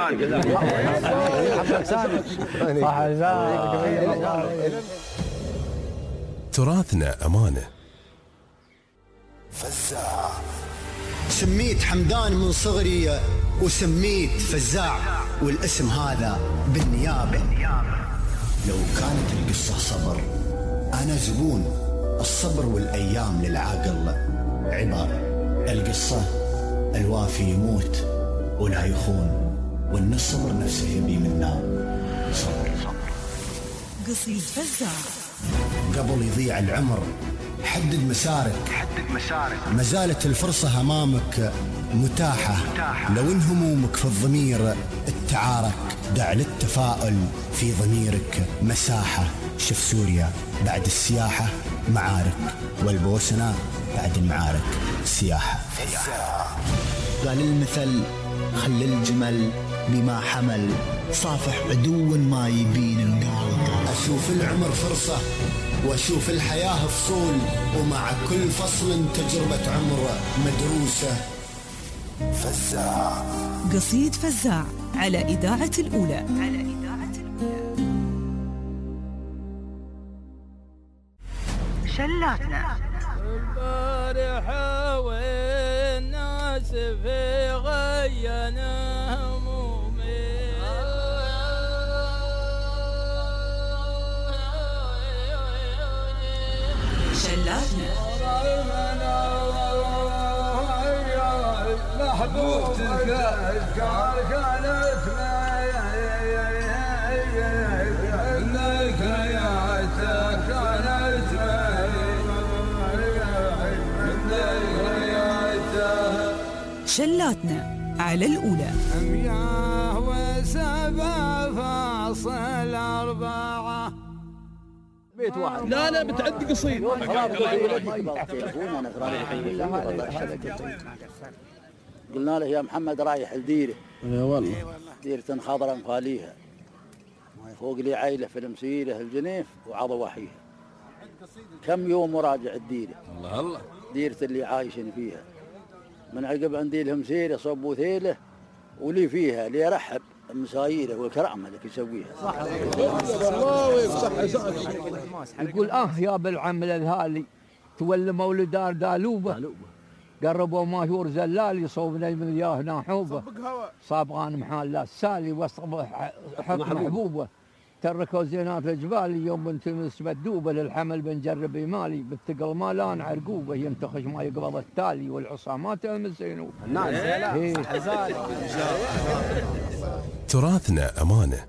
تراثنا أمانة. فزاع سميت حمدان من صغري وسميت فزاع، والاسم هذا بالنيابة. لو كانت القصة صبر أنا زبون الصبر، والأيام للعاقل عبارة. القصة الوافي يموت ولا يخون، وإن الصبر نفسه يبي منا صبر. قصيد فزاع. قبل يضيع العمر حدد مسارك، ما زالت الفرصة أمامك متاحة. لو إن همومك في الضمير التعارك، دع للتفاؤل في ضميرك مساحة. شوف سوريا بعد السياحة معارك، والبوسنة بعد المعارك سياحة. قال المثل خلي الجمل بما حمل، صافح عدو ما يبين القال. أشوف العمر فرصة وأشوف الحياة فصول، ومع كل فصل تجربة عمر مدروسة. فزاع. قصيد فزاع على إذاعة الأولى. شلاتنا البارحة والناس في غينا همومي، شلاتنا محبوبتك كانت شلاتنا على الأولى. 107.4 بيت واحد. لا بتعدي قصيد. قلنا له يا محمد رايح لديره. يا والله. ديرة خضراء مفاليها فوق لي عيله في المسيله الجنيف وعضواحيها. كم يوم مراجع الديره. الله ديرة اللي عايشين فيها، من عقب عندي لهم سيره صبوا ثيله ولي فيها اللي يرحب المسايره والكرامه اللي يسويها. يقول يا بالعمل الهالي تولى مولد دار دالوبه، قربوا ماهور زلالي صوبنا من ياه ناحوبه، صابغان محال لا السالي وسط حق محبوبه، تركوا زينات الجبال يوم بنت مدوبه، للحمل بنجرب مالي بالثقل مالان عرقوبه، ينتخش ما يقبض التالي والعصامات المزينوبه. تراثنا أمانة.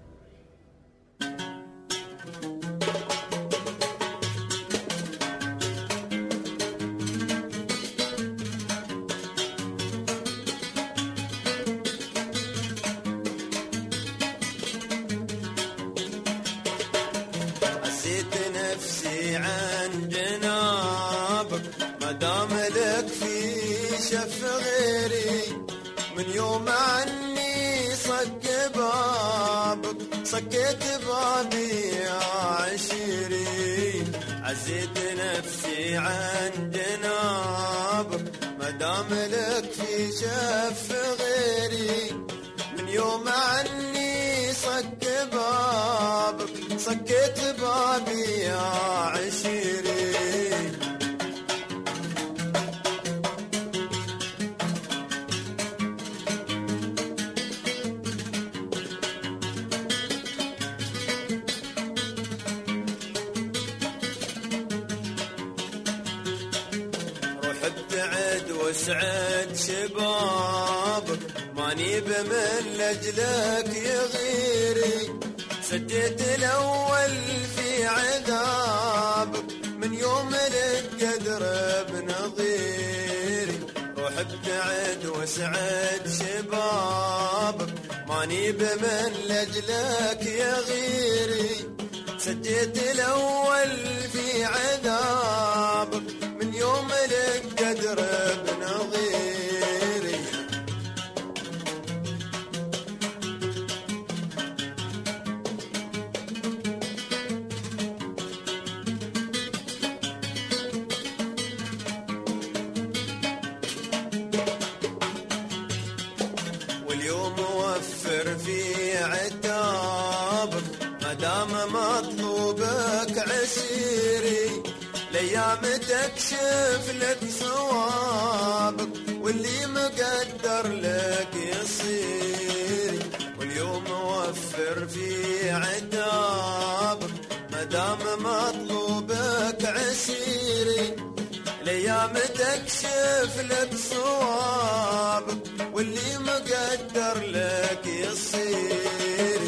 صكيت بابي يا عشيري، عزيت نفسي عن جنابك، مدام لك في شف غيري، من يوم عني صك بابك، صكيت بابي يا عشيري. وسعد شبابك ماني بمن لجلك يغيري، سجيت الأول في عذابك من يوم القدر بنظيري، روح ابتعد وسعد شبابك ماني بمن لجلك يغيري، سجيت الأول في عذابك من يوم لك قدر بنظيري. واليوم وفر في عتابك مدام مطلوبك عسيري. الايام تكشف لك صوابك واللي مقدر لك يصير. واليوم وفر في عتابك مدام مطلوبك عسيري. الايام تكشف لك صوابك واللي مقدر لك يصير.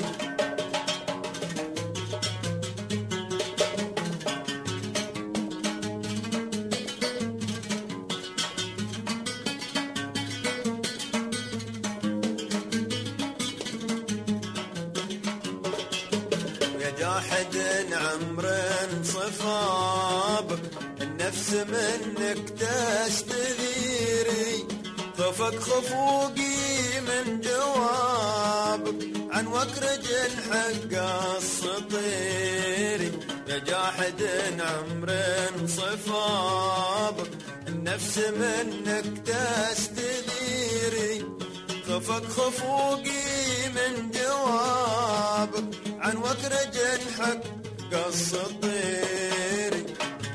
جاحد عمر صفابك النفس منك تستثيري. خوفك خفوقي من جوابك عن وكرج الحق السطيري. يا جاحد عمر صفابك النفس منك تستثيري. خوفك خفوقي من جوابك عن وكرج الحق السطيري.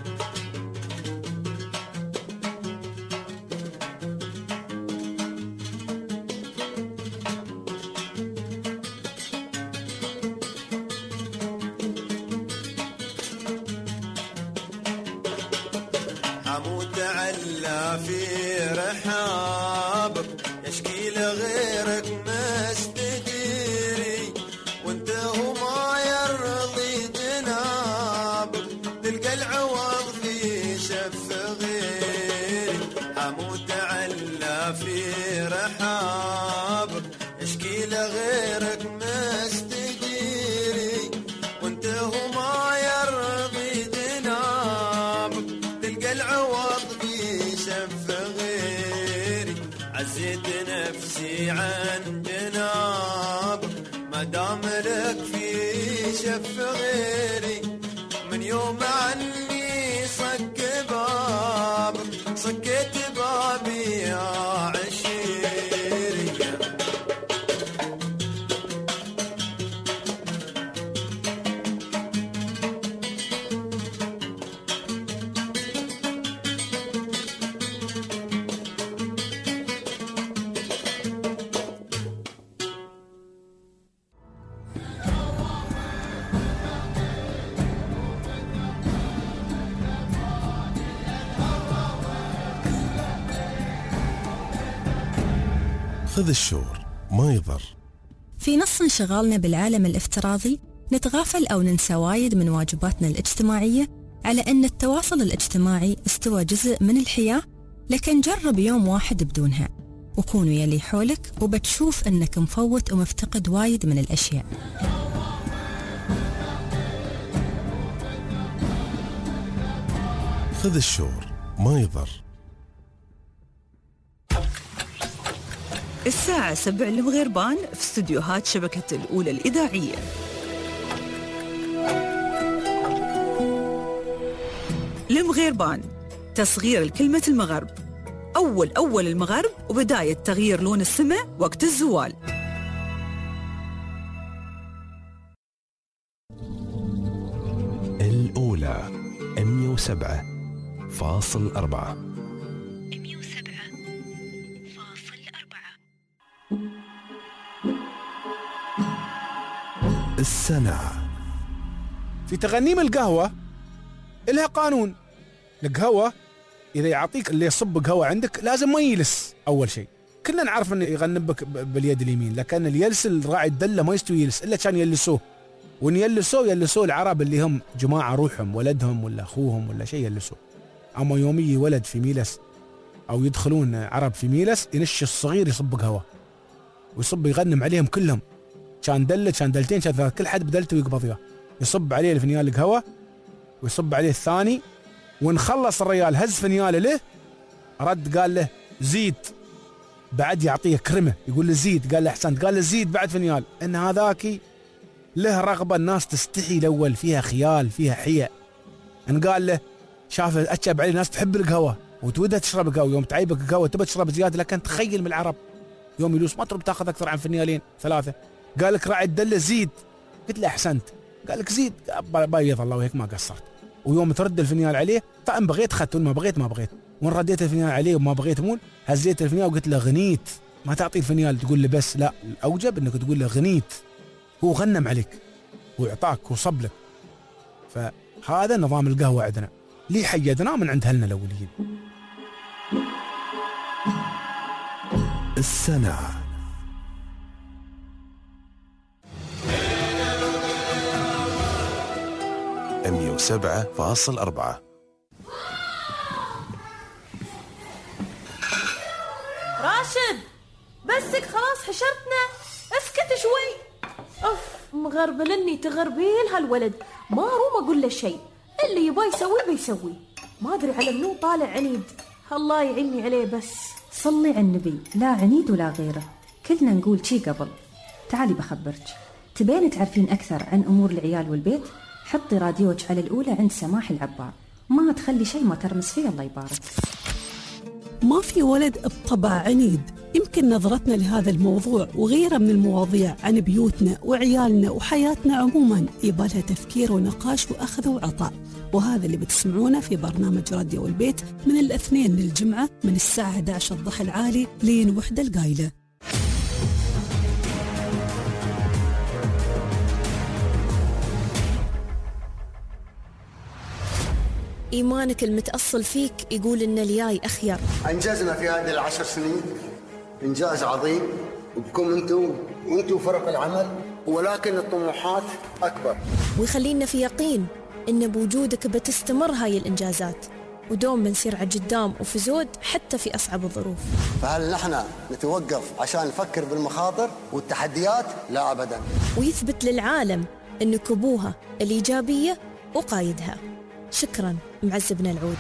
حموت علا في رحابك يشكي لغيرك مستديري. وانت هو ما يرضي جنابك تلقى العوض في شف غيري. حموت علا في رحابك يشكي لغيرك مستديري. وانت هو ما يرضي جنابك تلقى العوض في شف غيري. عزيت نفسي عن جنابك ما دام لك في شف غيري. من يوم عني صك بابك صكيت بابي يا عشيري. خذ الشور ما يضر. في نص انشغالنا بالعالم الافتراضي نتغافل أو ننسى وايد من واجباتنا الاجتماعية، على أن التواصل الاجتماعي استوى جزء من الحياة. لكن جرب يوم واحد بدونها وكون ويا اللي حولك وبتشوف أنك مفوت ومفتقد وايد من الأشياء. خذ الشور ما يضر. الساعة 7 المغربان في استديوهات شبكة الأولى الإذاعية. المغربان تصغير الكلمة المغرب، أول المغرب وبداية تغيير لون السماء وقت الزوال. الأولى 107.4. السنة. في تغنيم القهوة إلها قانون. القهوة إذا يعطيك اللي يصب قهوة عندك لازم ما يلس. أول شيء كنا نعرف أنه يغنبك باليد اليمين، لكن اليلس الراعي الدلة ما يستوي يلس إلا كان يلسوه. وإن يلسوه العرب اللي هم جماعة روحهم ولدهم ولا أخوهم ولا شيء يلسوه. أما يوم يجي ولد في ميلس أو يدخلون عرب في ميلس ينش الصغير يصب قهوة ويصب يغنم عليهم كلهم. كان دلة كان دلتين كان كل حد بدلته ويقبض له. يصب عليه الفنيال القهوة ويصب عليه الثاني، ونخلص الرجال هز فنياله له، رد قال له زيد، بعد يعطيه كرمه يقول له زيد، قال له احسنت، قال له زيد بعد فنيال. ان هذاك له رغبه، الناس تستحي الاول، فيها خيال فيها حياء. ان قال له شاف اتشب عليه ناس تحب القهوه وتودها تشرب القهوه، يوم تعيبك القهوه تبى تشرب زياده، لكن تخيل من العرب يوم يلوس ما ترد تاخذ اكثر عن فنيالين ثلاثه، قال لك راعي الدله زيد، قلت له احسنت، قال لك زيد، بيض الله وهيك ما قصرت. ويوم ترد الفنيال عليه فان بغيت اخذت وما بغيت ما بغيت، وان رديت الفنيال عليه وما بغيت مول هزيت الفنيال وقلت له غنيت. ما تعطي الفنيال تقول له بس، لا الاوجب انك تقول له غنيت، هو غنم عليك ويعطاك وصب لك. فهذا نظام القهوه عندنا ليه حيدناه من عند اهلنا الاوليين. السنة 107.4. راشد بسك خلاص حشرتنا، اسكت شوي. اوف مغربلني تغربيل هالولد، ما روم اقول له شيء، اللي يبغى يسوي بيسوي، ما ادري على منو طالع عنيد، الله يعيني عليه. بس صلي على النبي، لا عنيد ولا غيره، كلنا نقول شي قبل. تعالي بخبرك، تبين تعرفين أكثر عن أمور العيال والبيت؟ حطي راديوك على الأولى عند سماح العبار، ما تخلي شيء ما ترمس فيه، الله يبارك. ما في ولد بطبع عنيد. يمكن نظرتنا لهذا الموضوع وغيره من المواضيع عن بيوتنا وعيالنا وحياتنا عموما يبالها تفكير ونقاش وأخذ وعطاء، وهذا اللي بتسمعونه في برنامج راديو البيت من الاثنين للجمعة من الساعة 11 الضحى العالي لين 1 القايلة. إيمانك المتأصل فيك يقول إن الياي أخير. أنجزنا في هذه ال10 سنين إنجاز عظيم، وبكم أنتم فرق العمل، ولكن الطموحات أكبر. ويخلينا في يقين إن بوجودك بتستمر هاي الإنجازات، ودوم بنسير على قدام وفي زود حتى في أصعب الظروف. فهل نحن نتوقف عشان نفكر بالمخاطر والتحديات؟ لا أبدا. ويثبت للعالم إنك أبوها الإيجابية وقايدها. شكرا معز بن العود.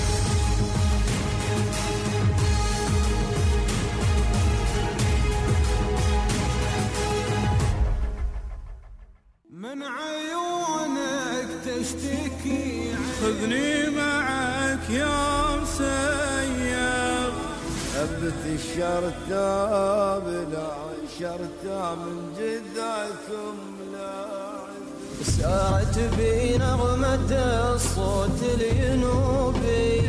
من عيونك تشتكي، خذني معك يا مسير، ثبت الشرطة بلا شرطة من جدعكم لا سارت بي نغمة الصوت الينوبي.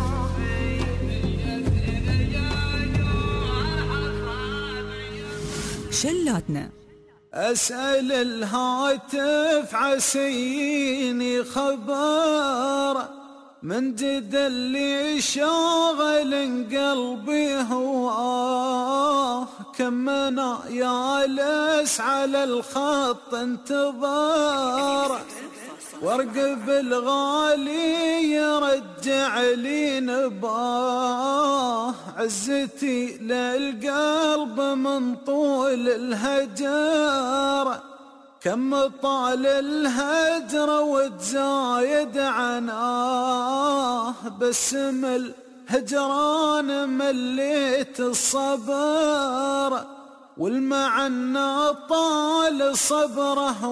شلاتنا أسأل الهاتف عسيني خبر من جد اللي شاغل قلبي هواه، كمنا يا لس على الخط انتظار، وارقب الغالي يرجع لي نباه، عزتي للقلب من طول الهجر، كم طال الهجر وتزايد عناه، باسم الهجران مليت الصبر، والمعنى طال صبره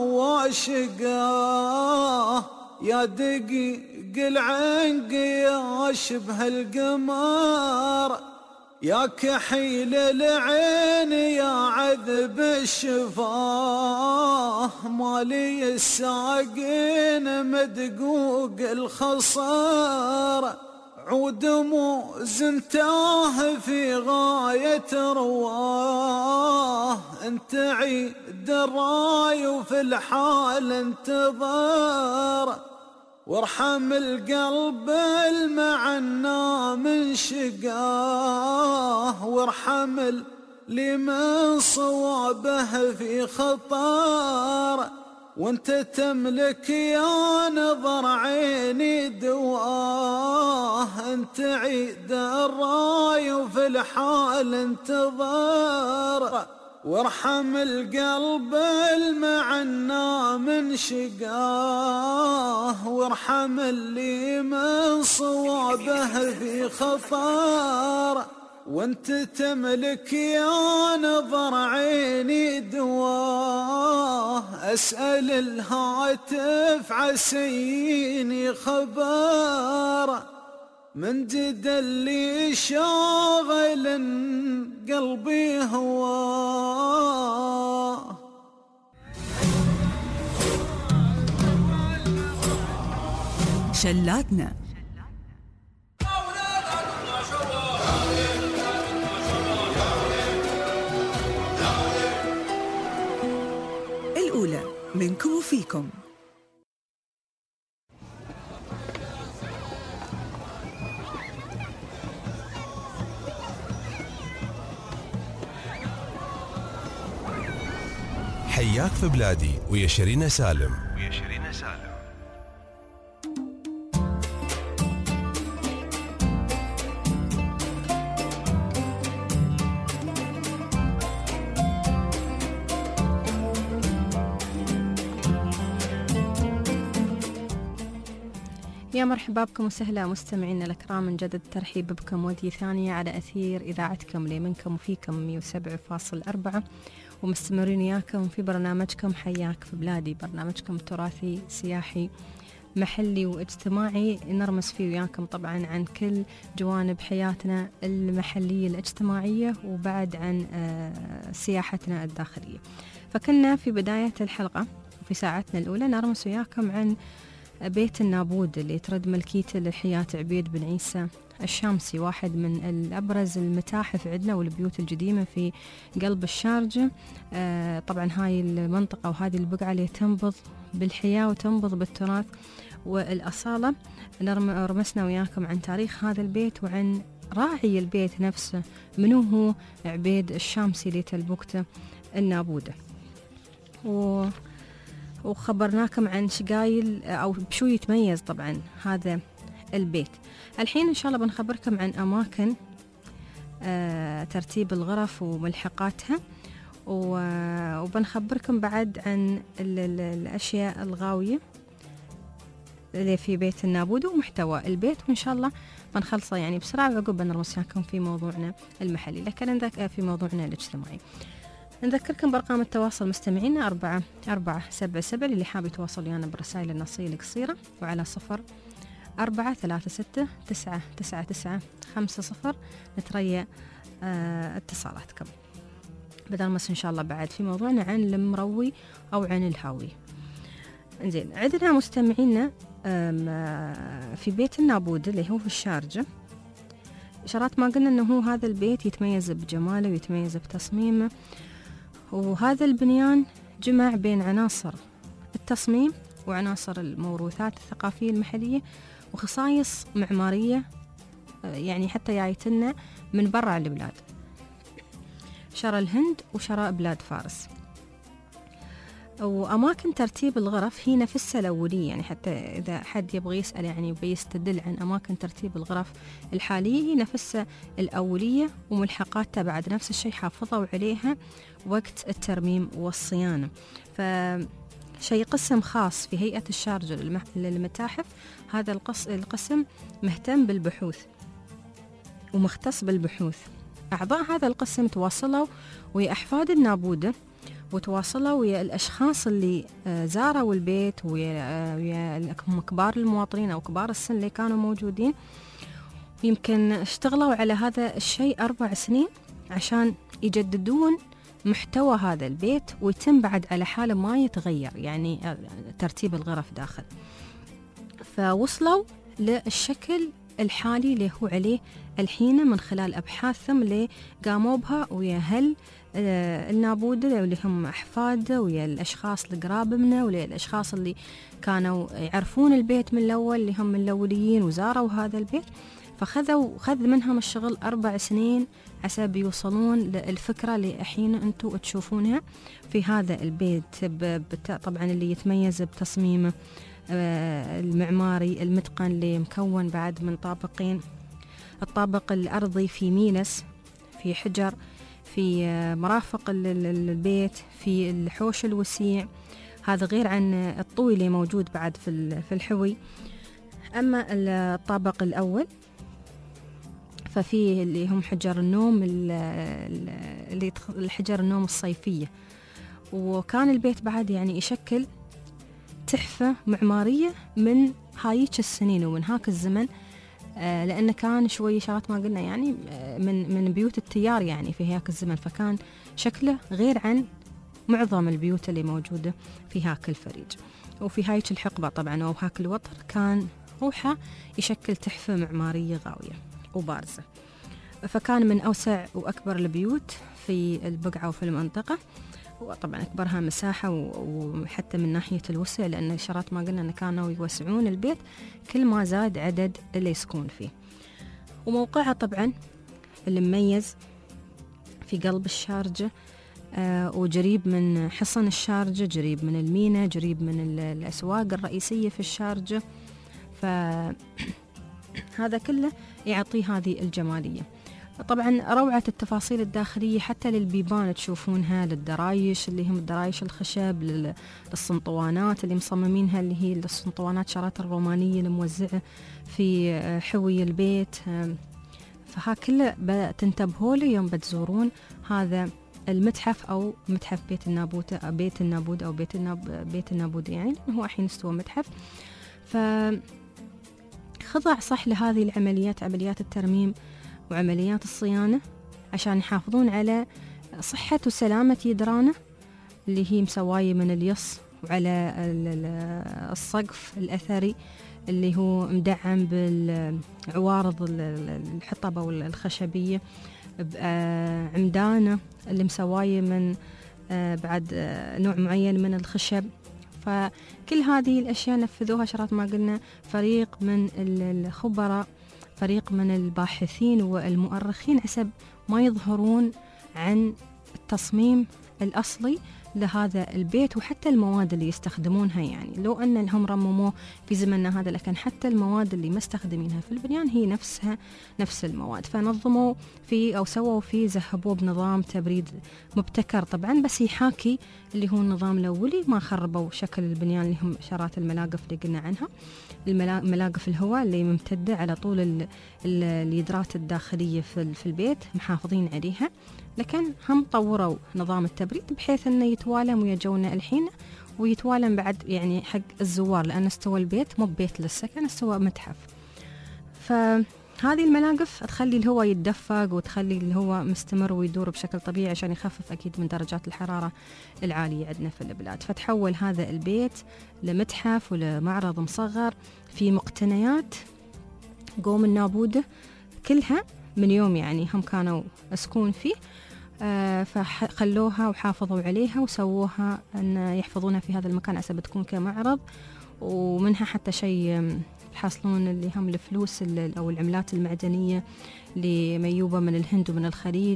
واشقاه، يا دقيق العنق يا شبه القمر، يا كحيل العين يا عذب الشفاه، مالي الساقين مدقوق الخصار، عود موزن تاه في غاية رواه، انت عيد الراي وفي الحال انتظار، وارحم القلب المعنى من شقاه، وارحم اللي من صوابه في خطار، وانت تملك يا نظر عيني دواه، انت عيد الراي وفي الحال انتظار، وارحم القلب المعنى من شقاه، وارحم اللي من صوابه في خطار، وانت تملك يا نظر عيني دواه. اسأل الهاتف عسيني خبر من جد اللي شاغل قلبي هواه. شلاتنا الأولى منكم وفيكم. حياك في بلادي ويا شيرين سالم. يا مرحبا بكم وسهلا مستمعينا الكرام، من جدد ترحيب بكم ودي ثانية على أثير إذاعتكم لي منكم وفيكم 107.4، ومستمرين وياكم في برنامجكم حياك في بلادي، برنامجكم تراثي سياحي محلي واجتماعي نرمس فيه وياكم طبعا عن كل جوانب حياتنا المحلية الاجتماعية وبعد عن سياحتنا الداخلية. فكنا في بداية الحلقة وفي ساعتنا الأولى نرمس وياكم عن بيت النابود اللي ترد ملكيته للحياة عبيد بن عيسى الشامسي، واحد من الأبرز المتاحف عندنا والبيوت القديمة في قلب الشارجة. طبعا هاي المنطقة وهذه البقعة اللي تنبض بالحياة وتنبض بالتراث والأصالة. رمسنا وياكم عن تاريخ هذا البيت وعن راعي البيت نفسه منو هو عبيد الشامسي اللي تلبكته النابودة، وخبرناكم عن شقايل أو بشو يتميز طبعا هذا البيت. الحين إن شاء الله بنخبركم عن أماكن ترتيب الغرف وملحقاتها، وبنخبركم بعد عن الأشياء الغاوية اللي في بيت النابود ومحتوى البيت، وإن شاء الله بنخلصه يعني بسرعة وعقب بنرمس لكم في موضوعنا المحلي، لكن في موضوعنا الاجتماعي. نذكركم بأرقام التواصل مستمعينا 4477 اللي حاب يتواصل ويانا برسائل النصية القصيرة، وعلى 0436999950 نتريا اتصالاتكم. بدل ما إن شاء الله بعد في موضوعنا عن المروي أو عن الهاوي. إنزين، عندنا مستمعينا في بيت النابود اللي هو في الشارجة. إشارات ما قلنا أنه هو هذا البيت يتميز بجماله ويتميز بتصميمه، وهذا البنيان جمع بين عناصر التصميم وعناصر الموروثات الثقافية المحلية وخصائص معمارية يعني حتى جايتنا من برا البلاد، شرى الهند وشرى بلاد فارس. وأماكن ترتيب الغرف هي نفسها الأولية، يعني حتى إذا حد يبغى يسأل يعني وبيستدل عن أماكن ترتيب الغرف الحالية هي نفسها الأولية، وملحقاتها بعد نفس الشيء حافظوا عليها وقت الترميم والصيانة. فشيء قسم خاص في هيئة الشارجة للمتاحف، هذا القسم مهتم بالبحوث ومختص بالبحوث. أعضاء هذا القسم تواصلوا ويا أحفاد النابودة وتواصلوا ويا الأشخاص اللي زاروا البيت ويا كبار المواطنين أو كبار السن اللي كانوا موجودين، يمكن اشتغلوا على هذا الشيء 4 سنين عشان يجددون محتوى هذا البيت ويتم بعد على حاله ما يتغير يعني ترتيب الغرف داخل. فوصلوا للشكل الحالي اللي هو عليه الحين من خلال أبحاثهم اللي قاموا بها ويا هل النابودة واللي هم أحفاده ويا الأشخاص القراب منه ويا الأشخاص اللي كانوا يعرفون البيت من الأول اللي هم الأوليين وزاروا هذا البيت. خذ منهم الشغل 4 سنين عسى يوصلون للفكرة اللي الحين أنتوا تشوفونها في هذا البيت، طبعا اللي يتميز بتصميمه المعماري المتقن اللي مكون بعد من طابقين. الطابق الأرضي في ميلس في حجر في مرافق البيت، في الحوش الوسيع، هذا غير عن الطوي اللي موجود بعد في الحوي. أما الطابق الأول ففيه اللي هم حجر النوم، اللي الحجر النوم الصيفية، وكان البيت بعد يعني يشكل تحفة معمارية من هايك السنين ومن هاك الزمن، لأنه كان شوي شغلات ما قلنا يعني من بيوت التيار يعني في هاك الزمن، فكان شكله غير عن معظم البيوت اللي موجودة في هاك الفريج. وفي هايك الحقبة طبعا أو هاك الوتر كان روحه يشكل تحفة معمارية غاوية وبارزة، فكان من أوسع وأكبر البيوت في البقعة وفي المنطقة، وطبعا أكبرها مساحة وحتى من ناحية الوسع، لأن الشرات ما قلنا أن كانوا يوسعون البيت كل ما زاد عدد اللي يسكون فيه. وموقعها طبعا المميز في قلب الشارجة، وجريب من حصن الشارجة، جريب من المينا، جريب من الأسواق الرئيسية في الشارجة، فهذا كله يعطيه هذه الجمالية. طبعا روعة التفاصيل الداخلية حتى للبيبان تشوفونها، للدرايش اللي هم الدرايش الخشب، للصنطوانات اللي مصممينها اللي هي الصنطوانات شارات الرومانية الموزعة في حوي البيت. فها كله بتنتبهوا له يوم بتزورون هذا المتحف أو متحف بيت النابوت أو بيت النابوت يعني هو الحين استوى متحف. فخضع صح لهذه العمليات، عمليات الترميم وعمليات الصيانة، عشان يحافظون على صحة وسلامة يدرانه اللي هي مسواية من اليص، وعلى السقف الأثري اللي هو مدعم بالعوارض الحطبة والخشبية، عمدانه اللي مسواية من بعد نوع معين من الخشب. فكل هذه الأشياء نفذوها شرات ما قلنا فريق من الخبراء، فريق من الباحثين والمؤرخين، حسب ما يظهرون عن التصميم الأصلي لهذا البيت وحتى المواد اللي يستخدمونها. يعني لو أن هم رمموه في زمننا هذا، لكن حتى المواد اللي مستخدمينها في البنيان هي نفسها نفس المواد. فنظموا فيه أو سووا فيه، زهبوه بنظام تبريد مبتكر طبعا، بس يحاكي اللي هو النظام الأولي، ما خربوا شكل البنيان اللي هم شارات الملاقف اللي قلنا عنها، ملاقف الهواء اللي ممتدة على طول اليدرات الداخلية في البيت، محافظين عليها. لكن هم طوروا نظام التبريد بحيث أنه يتوالم ويجونا الحين، ويتوالم بعد يعني حق الزوار، لأن استوى البيت مو بيت للسكن، استوى متحف. فهذه الملاقف تخلي الهواء يتدفق وتخلي الهواء مستمر ويدور بشكل طبيعي عشان يخفف أكيد من درجات الحرارة العالية عندنا في البلاد. فتحول هذا البيت لمتحف ولمعرض مصغر في مقتنيات قوم النابودة كلها من يوم يعني هم كانوا أسكون فيه، فخلوها وحافظوا عليها وسووها أن يحفظونها في هذا المكان عشان بتكون كمعرض. ومنها حتى شيء يحصلون اللي هم الفلوس أو العملات المعدنية اللي ميوبة من الهند ومن الخليج،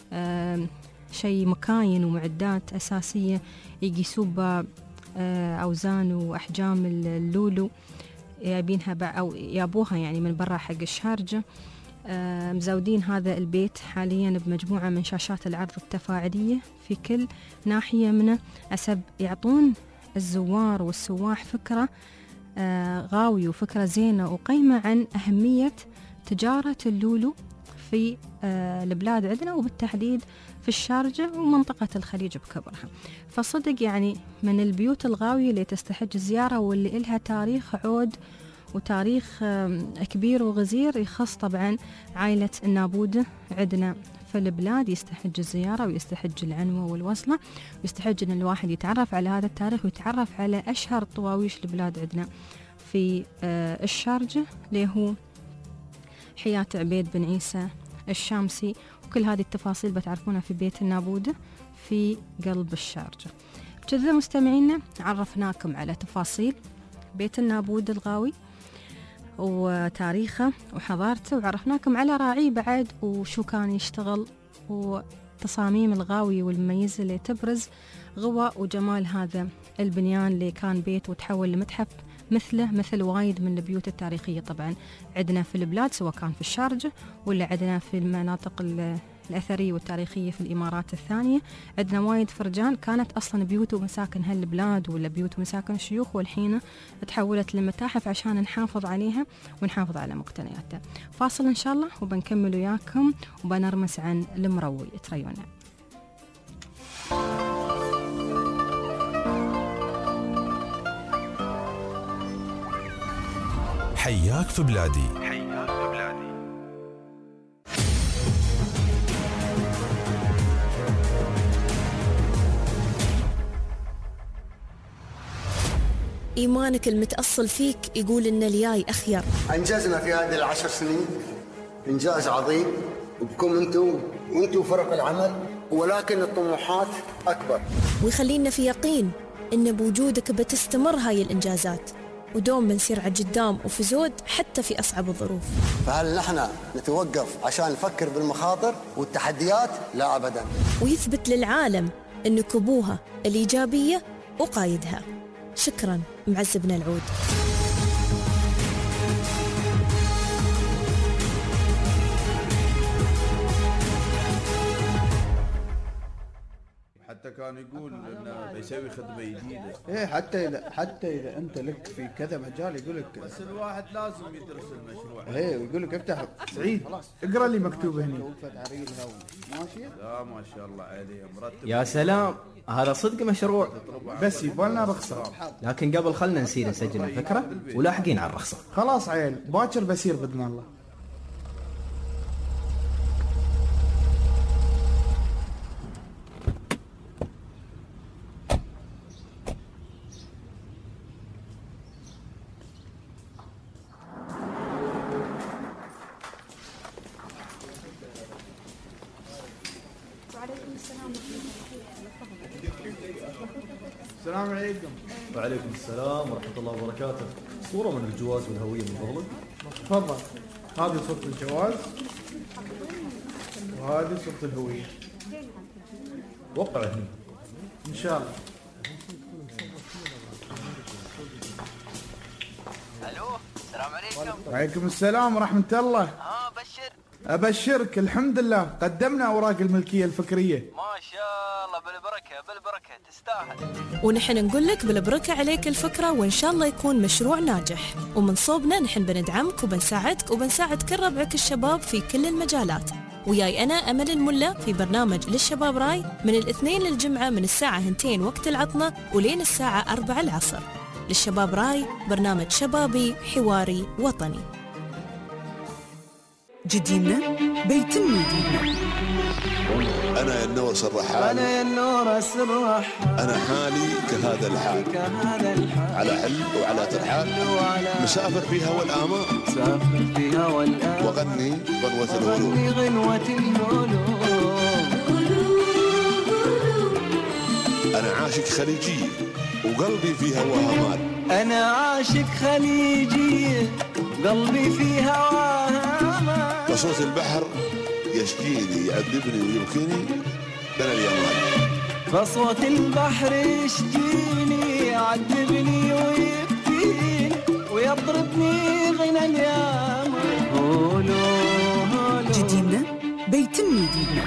شيء مكاين ومعدات أساسية يقيسوا أوزان وأحجام اللولو، يابينها أو يابوها يعني من برا حق الشارجة. مزودين هذا البيت حاليا بمجموعة من شاشات العرض التفاعلية في كل ناحية منه، عسب يعطون الزوار والسواح فكرة غاوية وفكرة زينة وقيمة عن أهمية تجارة اللولو في البلاد عندنا، وبالتحديد في الشارجة ومنطقة الخليج بكبرها. فصدق يعني من البيوت الغاوية اللي تستحق الزيارة، واللي إلها تاريخ عود وتاريخ كبير وغزير يخص طبعا عائلة النابودة عندنا في البلاد. يستحق الزيارة ويستحق العنوة والوصلة، ويستحق أن الواحد يتعرف على هذا التاريخ ويتعرف على أشهر طواويش البلاد عندنا في الشارجة، اللي هو حياة عبيد بن عيسى الشامسي. وكل هذه التفاصيل بتعرفونها في بيت النابودة في قلب الشارجة. بكذا مستمعينا عرفناكم على تفاصيل بيت النابودة الغاوي وتاريخه وحضارته، وعرفناكم على راعيه بعد وشو كان يشتغل، وتصاميم الغاوي والمميزة اللي تبرز غوى وجمال هذا البنيان اللي كان بيت وتحول لمتحف مثل وايد من البيوت التاريخية طبعا عندنا في البلاد، سواء كان في الشارجة ولا عندنا في المناطق الأثرية والتاريخية في الإمارات الثانية. عندنا وايد فرجان كانت أصلا بيوت ومساكن هالبلاد ولا بيوت ومساكن الشيوخ، والحين تحولت لمتاحف عشان نحافظ عليها ونحافظ على مقتنياتها. فاصل إن شاء الله وبنكمل وياكم وبنرمس عن المروي. تريونا. حياك في بلادي. إيمانك المتأصل فيك يقول إن الياي أخير. أنجزنا في هذه ال10 سنين إنجاز عظيم، وبكم أنتم فرق العمل، ولكن الطموحات أكبر. ويخلينا في يقين إن بوجودك بتستمر هاي الإنجازات، ودوم بنسير على قدام وفي زود حتى في أصعب الظروف. فهل نحن نتوقف عشان نفكر بالمخاطر والتحديات؟ لا أبدا. ويثبت للعالم إنك أبوها الإيجابية وقايدها. شكرا معز بن العود. حتى كان يقول انه بيسوي خدمه جديده. ايه حتى اذا انت لك في كذا مجال يقول لك، بس الواحد لازم يدرس المشروع. ايه ويقول لك افتح. سعيد اقرا لي مكتوب هنا. ماشي؟ لا ما شاء الله عليه مرتب. يا سلام، هذا صدق مشروع، بس يبغى رخصه. لكن قبل خلنا نسير نسجل الفكره ولاحقين على الرخصه. خلاص عيل، باكر بسير باذن الله. السلام عليكم. وعليكم السلام ورحمة الله وبركاته. صورة من الجواز والهوية من فضلك. تفضل، هذه صورة الجواز وهذه صورة الهوية. وقع هنا إن شاء الله. ألو، السلام عليكم. وعليكم السلام ورحمة الله. بشر. أبشرك، الحمد لله قدمنا أوراق الملكية الفكرية. ما شاء الله، بالبركة تستاهل. ونحن نقول لك بالبركة عليك الفكرة، وإن شاء الله يكون مشروع ناجح. ومن صوبنا نحن بندعمك وبنساعدك وبنساعد كل ربعك الشباب في كل المجالات. وياي أنا أمل الملا في برنامج للشباب راي من الاثنين للجمعة من الساعة 2 وقت العطلة ولين الساعة 4 العصر. للشباب راي برنامج شبابي حواري وطني. جديدنا بيتم جديدنا. أنا النورس الرحال، أنا حالي كهذا الحال، على حل وعلى ترحال، مسافر في هوى الآمال، وغني غنوة الهلول. أنا عاشق خليجي وقلبي في هواها مال. أنا عاشق خليجي قلبي في هواها مال. فصوت البحر يشجيني يعذبني ويبكيني بين اليمال. فصوت البحر يشجيني يعذبني ويبكيني ويضربني غنى اليمال. جديدنا بيتم جديدنا.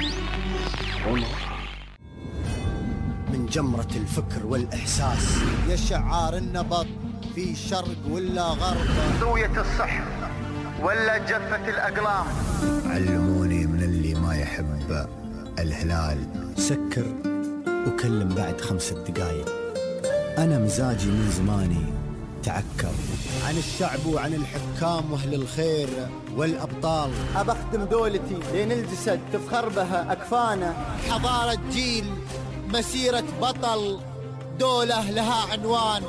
من جمرة الفكر والإحساس يا شعار النبض في شرق ولا غرب، ضوية الصح ولا جفة الأقلام. علموني من اللي ما يحب الهلال سكر وكلم بعد 5 دقايق. أنا مزاجي من زماني تعكر عن الشعب وعن الحكام وأهل الخير والأبطال. أبخدم دولتي لين الجسد تفخر بها أكفانه. حضارة جيل، مسيرة بطل، دولة لها عنوان.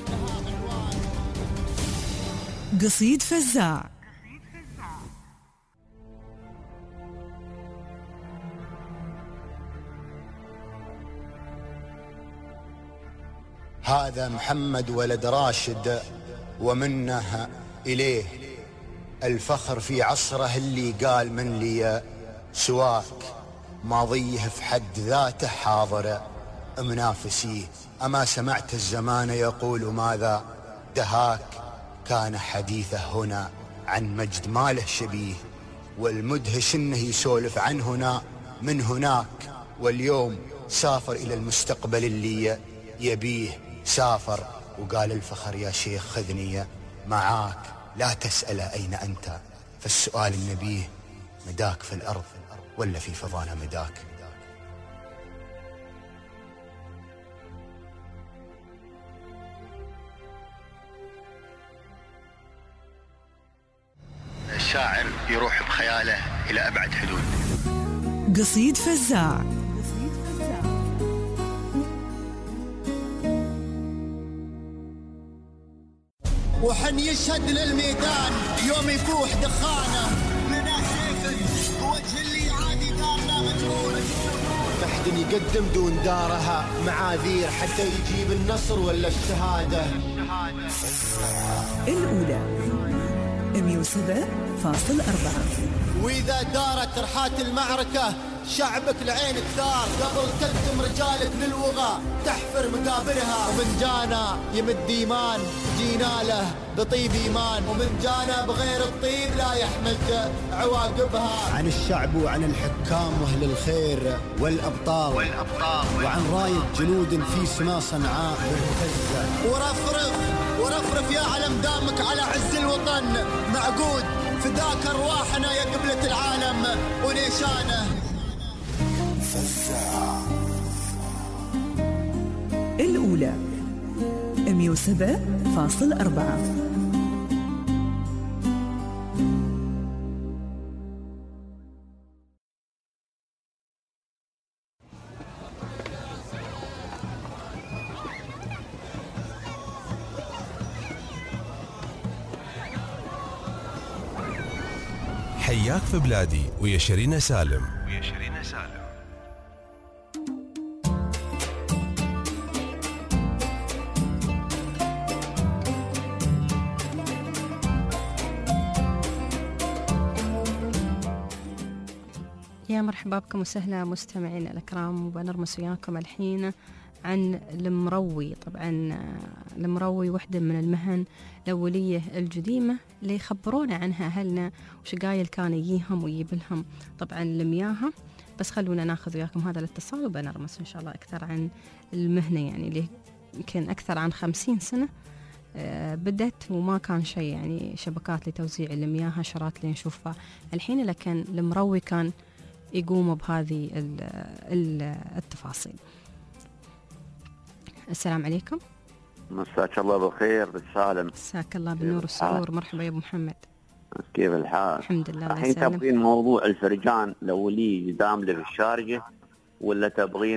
قصيد فزاع. هذا محمد ولد راشد ومنه إليه الفخر في عصره اللي قال من لي سواك. ماضيه في حد ذاته حاضر منافسيه. أما سمعت الزمان يقول ماذا دهاك. كان حديثه هنا عن مجد ما له شبيه، والمدهش انه يسولف عن هنا من هناك، واليوم سافر إلى المستقبل اللي يبيه. سافر وقال الفخر يا شيخ خذني معاك، لا تسأل أين أنت، فالسؤال النبيه مداك في الأرض ولا في فضانا مداك. الشاعر يروح بخياله إلى أبعد حدود. قصيد فزاع. وحن يشهد للميدان يوم يفوح دخانه، لنا سيف وجه اللي عادي دارنا مجنون. محد يقدم دون دارها معاذير حتى يجيب النصر ولا الشهادة. الأولى 107.4. وإذا دارت رحات المعركة شعبك لعين كثار، قبل تقدم رجالك للوغى تحفر مقابرها. ومن جانا يمد إيمان جينا له بطيب إيمان، ومن جانا بغير الطيب لا يحمد عواقبها. عن الشعب وعن الحكام وأهل الخير والأبطال وعن راية جنود في سما صنعاء مرتزة. ورفرف يا علم دامك على عز الوطن معقود، فداك أرواحنا يا قبلة العالم ونيشانه. الأولى 107.4. حياك في بلادي ويا شيرين سالم. يا مرحبا بكم وسهلا مستمعين الأكرام، وبنرمس وياكم الحين عن المروي. طبعا المروي وحدة من المهن الأولية القديمة اللي يخبرونا عنها أهلنا وشقايل كان يجيهم ويجيب لهم طبعا المياهة. بس خلونا ناخذ وياكم هذا الاتصال وبنرمس إن شاء الله أكثر عن المهنة، يعني اللي يمكن أكثر عن 50 سنة بدت وما كان شيء، يعني شبكات لتوزيع المياه حشرات اللي نشوفها الحين، لكن المروي كان يقوم بهذه التفاصيل. السلام عليكم. مساك الله بالخير بالسالم. مساك الله بالنور والسرور. مرحبا يا ابو محمد، كيف الحال؟ الحمد لله. الحين تبغين موضوع الفرجان الاولي دامله في الشارجه ولا تبغين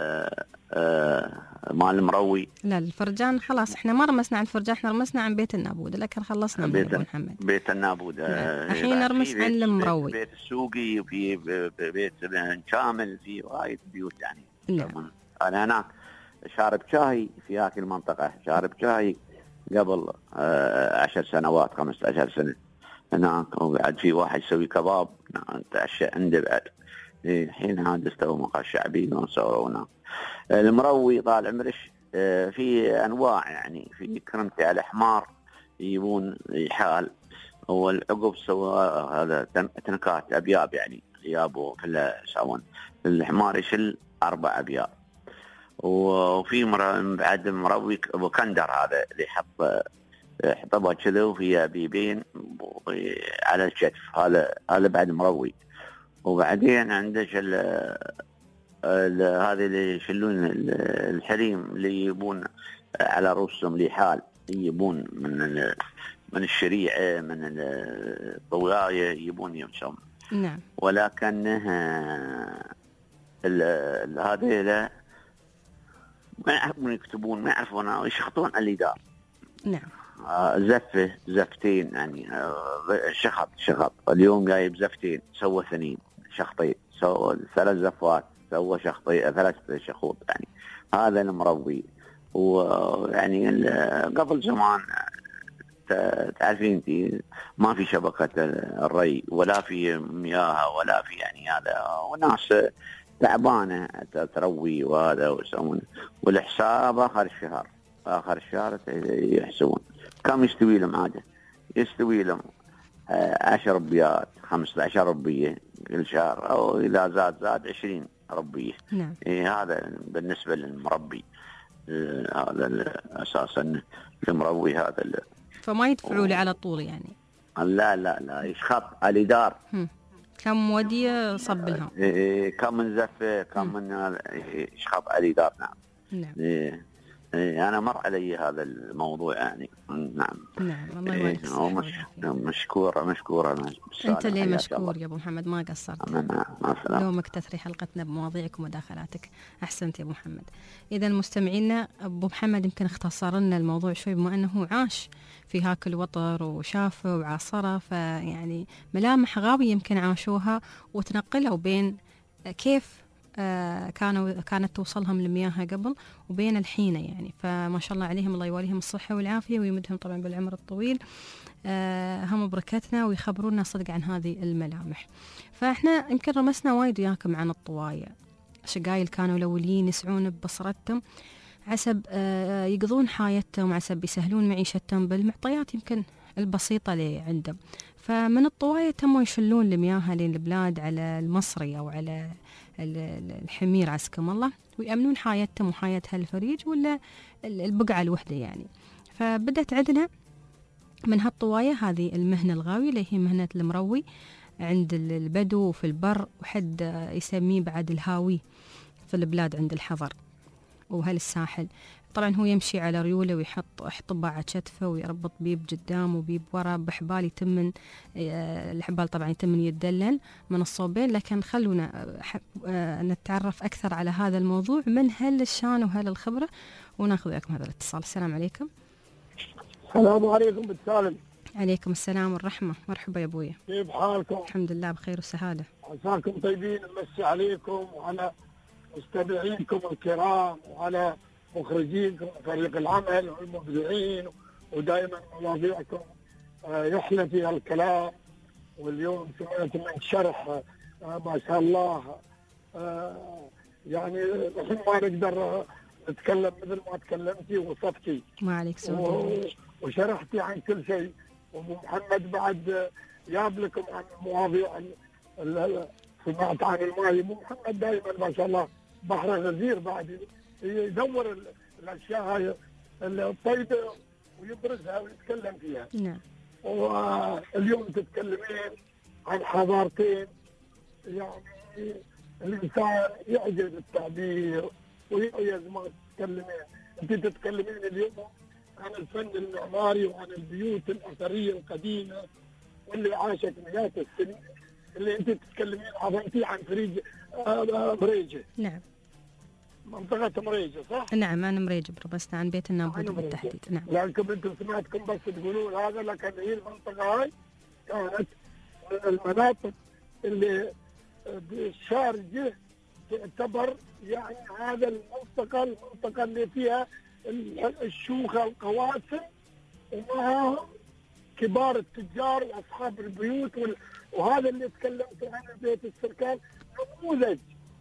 مال المروي؟ لا الفرجان خلاص احنا ما رمسنا عن الفرجان، احنا رمسنا عن بيت النابود، لكن خلصنا من ابو محمد. بيت النابود. الحين نرمس عن المروي. بيت السوقي وفي بيت كامل، في وايد بيوت يعني. نعم. انا هناك شارب شاي في هذه المنطقة، شارب شاي قبل 10 سنوات 15 سنة هناك، وبعد في واحد يسوي كباب نتعشى عنده بعد. الحين هذا استوى مقهى شعبي ونسوي هناك. المروي طال عمرك في أنواع، يعني في كرمتي على حمار يجيبون يحال، والعقب سوى هذا تنكات أبياب، يعني يابو في يسوون الحمار يشل 4 أبياب. وفي بعد مروي ابو كندر هذا اللي حطبها كذا وفيها بيبين على الكتف، هذا بعد مروي. وبعدين عندك هذه اللي يشلون الحريم اللي يبون على رؤوسهم لحال، يبون من الشريعه من الطوايه يبون يمشون. نعم. ولكن هذه ما يعرفون يكتبون، ما يعرفون يشخطون اللي دار. نعم. زفتين يعني شخط اليوم جايب زفتين سوى 2 شخطين، سوى 3 زفات، سوى شخطين 3 شخوط، يعني هذا المروي. ويعني قبل زمان تعرفين انت ما في شبكة الري ولا في مياه ولا في يعني هذا، وناس تعبانة تروي وهذا ويسوون، والحساب آخر الشهر يحسبون كم يستوي لهم. عادة يستوي لهم 10 ربيات 15 ربية كل شهر، أو إذا زاد 20 ربية. نعم. هذا بالنسبة للمربي، هذا أساسا المروي هذا فما يدفعوا لي على طول يعني؟ لا يشخط على دار. كم ودية صب لهم؟ كم من زفة، كم من يشخط على دار. نعم. أنا مر علي هذا الموضوع يعني. نعم. الله يبارك مشكورة. أنت اللي مشكور يا أبو محمد، ما قصرت. يومك تثري حلقتنا بمواضيعك ومداخلاتك. أحسنت يا أبو محمد. إذا مستمعينا، أبو محمد يمكن اختصر لنا الموضوع شوي بما أنه عاش في هاك الوطر وشافه وعاصره، فيعني ملامح غاوية يمكن عاشوها وتنقلوا بين كيف كانت توصلهم المياه قبل وبين الحين يعني. فما شاء الله عليهم، الله يواليهم الصحة والعافية ويمدهم طبعا بالعمر الطويل. هم بركتنا ويخبرونا صدق عن هذه الملامح. فاحنا يمكن رمسنا وايد وياكم عن الطواية، شقايل كانوا الأولين يسعون ببصرتهم عسب يقضون حياتهم، عسب يسهلون معيشتهم بالمعطيات يمكن البسيطة اللي عندهم. فمن الطواية تموا يشلون المياه لين البلاد على المصري أو على الحمير عسكم الله، ويأمنون حياتهم وحياة هالفريج ولا البقعة الوحدة يعني. فبدت عندنا من هالطواية هذه المهنة الغاوية اللي هي مهنة المروي عند البدو في البر، وحد يسميه بعد الهاوي في البلاد عند الحضر وهالساحل. طبعا هو يمشي على ريوله ويحط طباعة كتفه ويربط بيب قدام وبيب ورا بحبال يتمن الحبال طبعا يتمن يتدلل من الصوبين. لكن خلونا نتعرف أكثر على هذا الموضوع من هل الشان وهل الخبرة، وناخذ وياكم هذا الاتصال. السلام عليكم. السلام عليكم بالسالم. عليكم السلام والرحمة. مرحبا يا أبويا، كيف حالكم؟ الحمد لله بخير وسعادة. عساكم طيبين. نمسي عليكم وعلى مستمعينكم الكرام وعلى مخرجينكم فريق العمل والمبدعين، ودائما مواضيعكم يحلى فيها الكلام. واليوم سمعت من شرح ما شاء الله، يعني نحن ما نقدر نتكلم مثل ما تكلمتي ووصفتي. ما عليك سؤال. وشرحتي عن كل شيء. وابو محمد بعد جاب لكم عن المواضيع. سمعت عن الماء. ابو محمد دائما ما شاء الله بحر غزير، بعد يدور الاشياء هاي الطيبه ويبرزها ويتكلم فيها. نعم. واليوم تتكلمين عن حضارتين، يعني الانسان يعجز التعبير ويعجز ما تتكلمين. انت تتكلمين اليوم عن الفن المعماري وعن البيوت الاثريه القديمه واللي عاشت مئات السنين، اللي انت تتكلمين عظمتي عن فريج مريجه. نعم. منطقة مريجة صح؟ نعم أنا مريجة بربسنا عن بيت النابودي بالتحديد. نعم. لكن أنتم سمعتكم بس تقولون هذا، لكن هي المنطقة هاي كانت من المناطق اللي بالشارجة تعتبر يعني هذا المنطقة اللي فيها الشوخة القواسم ومعهم كبار التجار وأصحاب البيوت وهذا اللي تكلمت عنه بيت السركان نموذج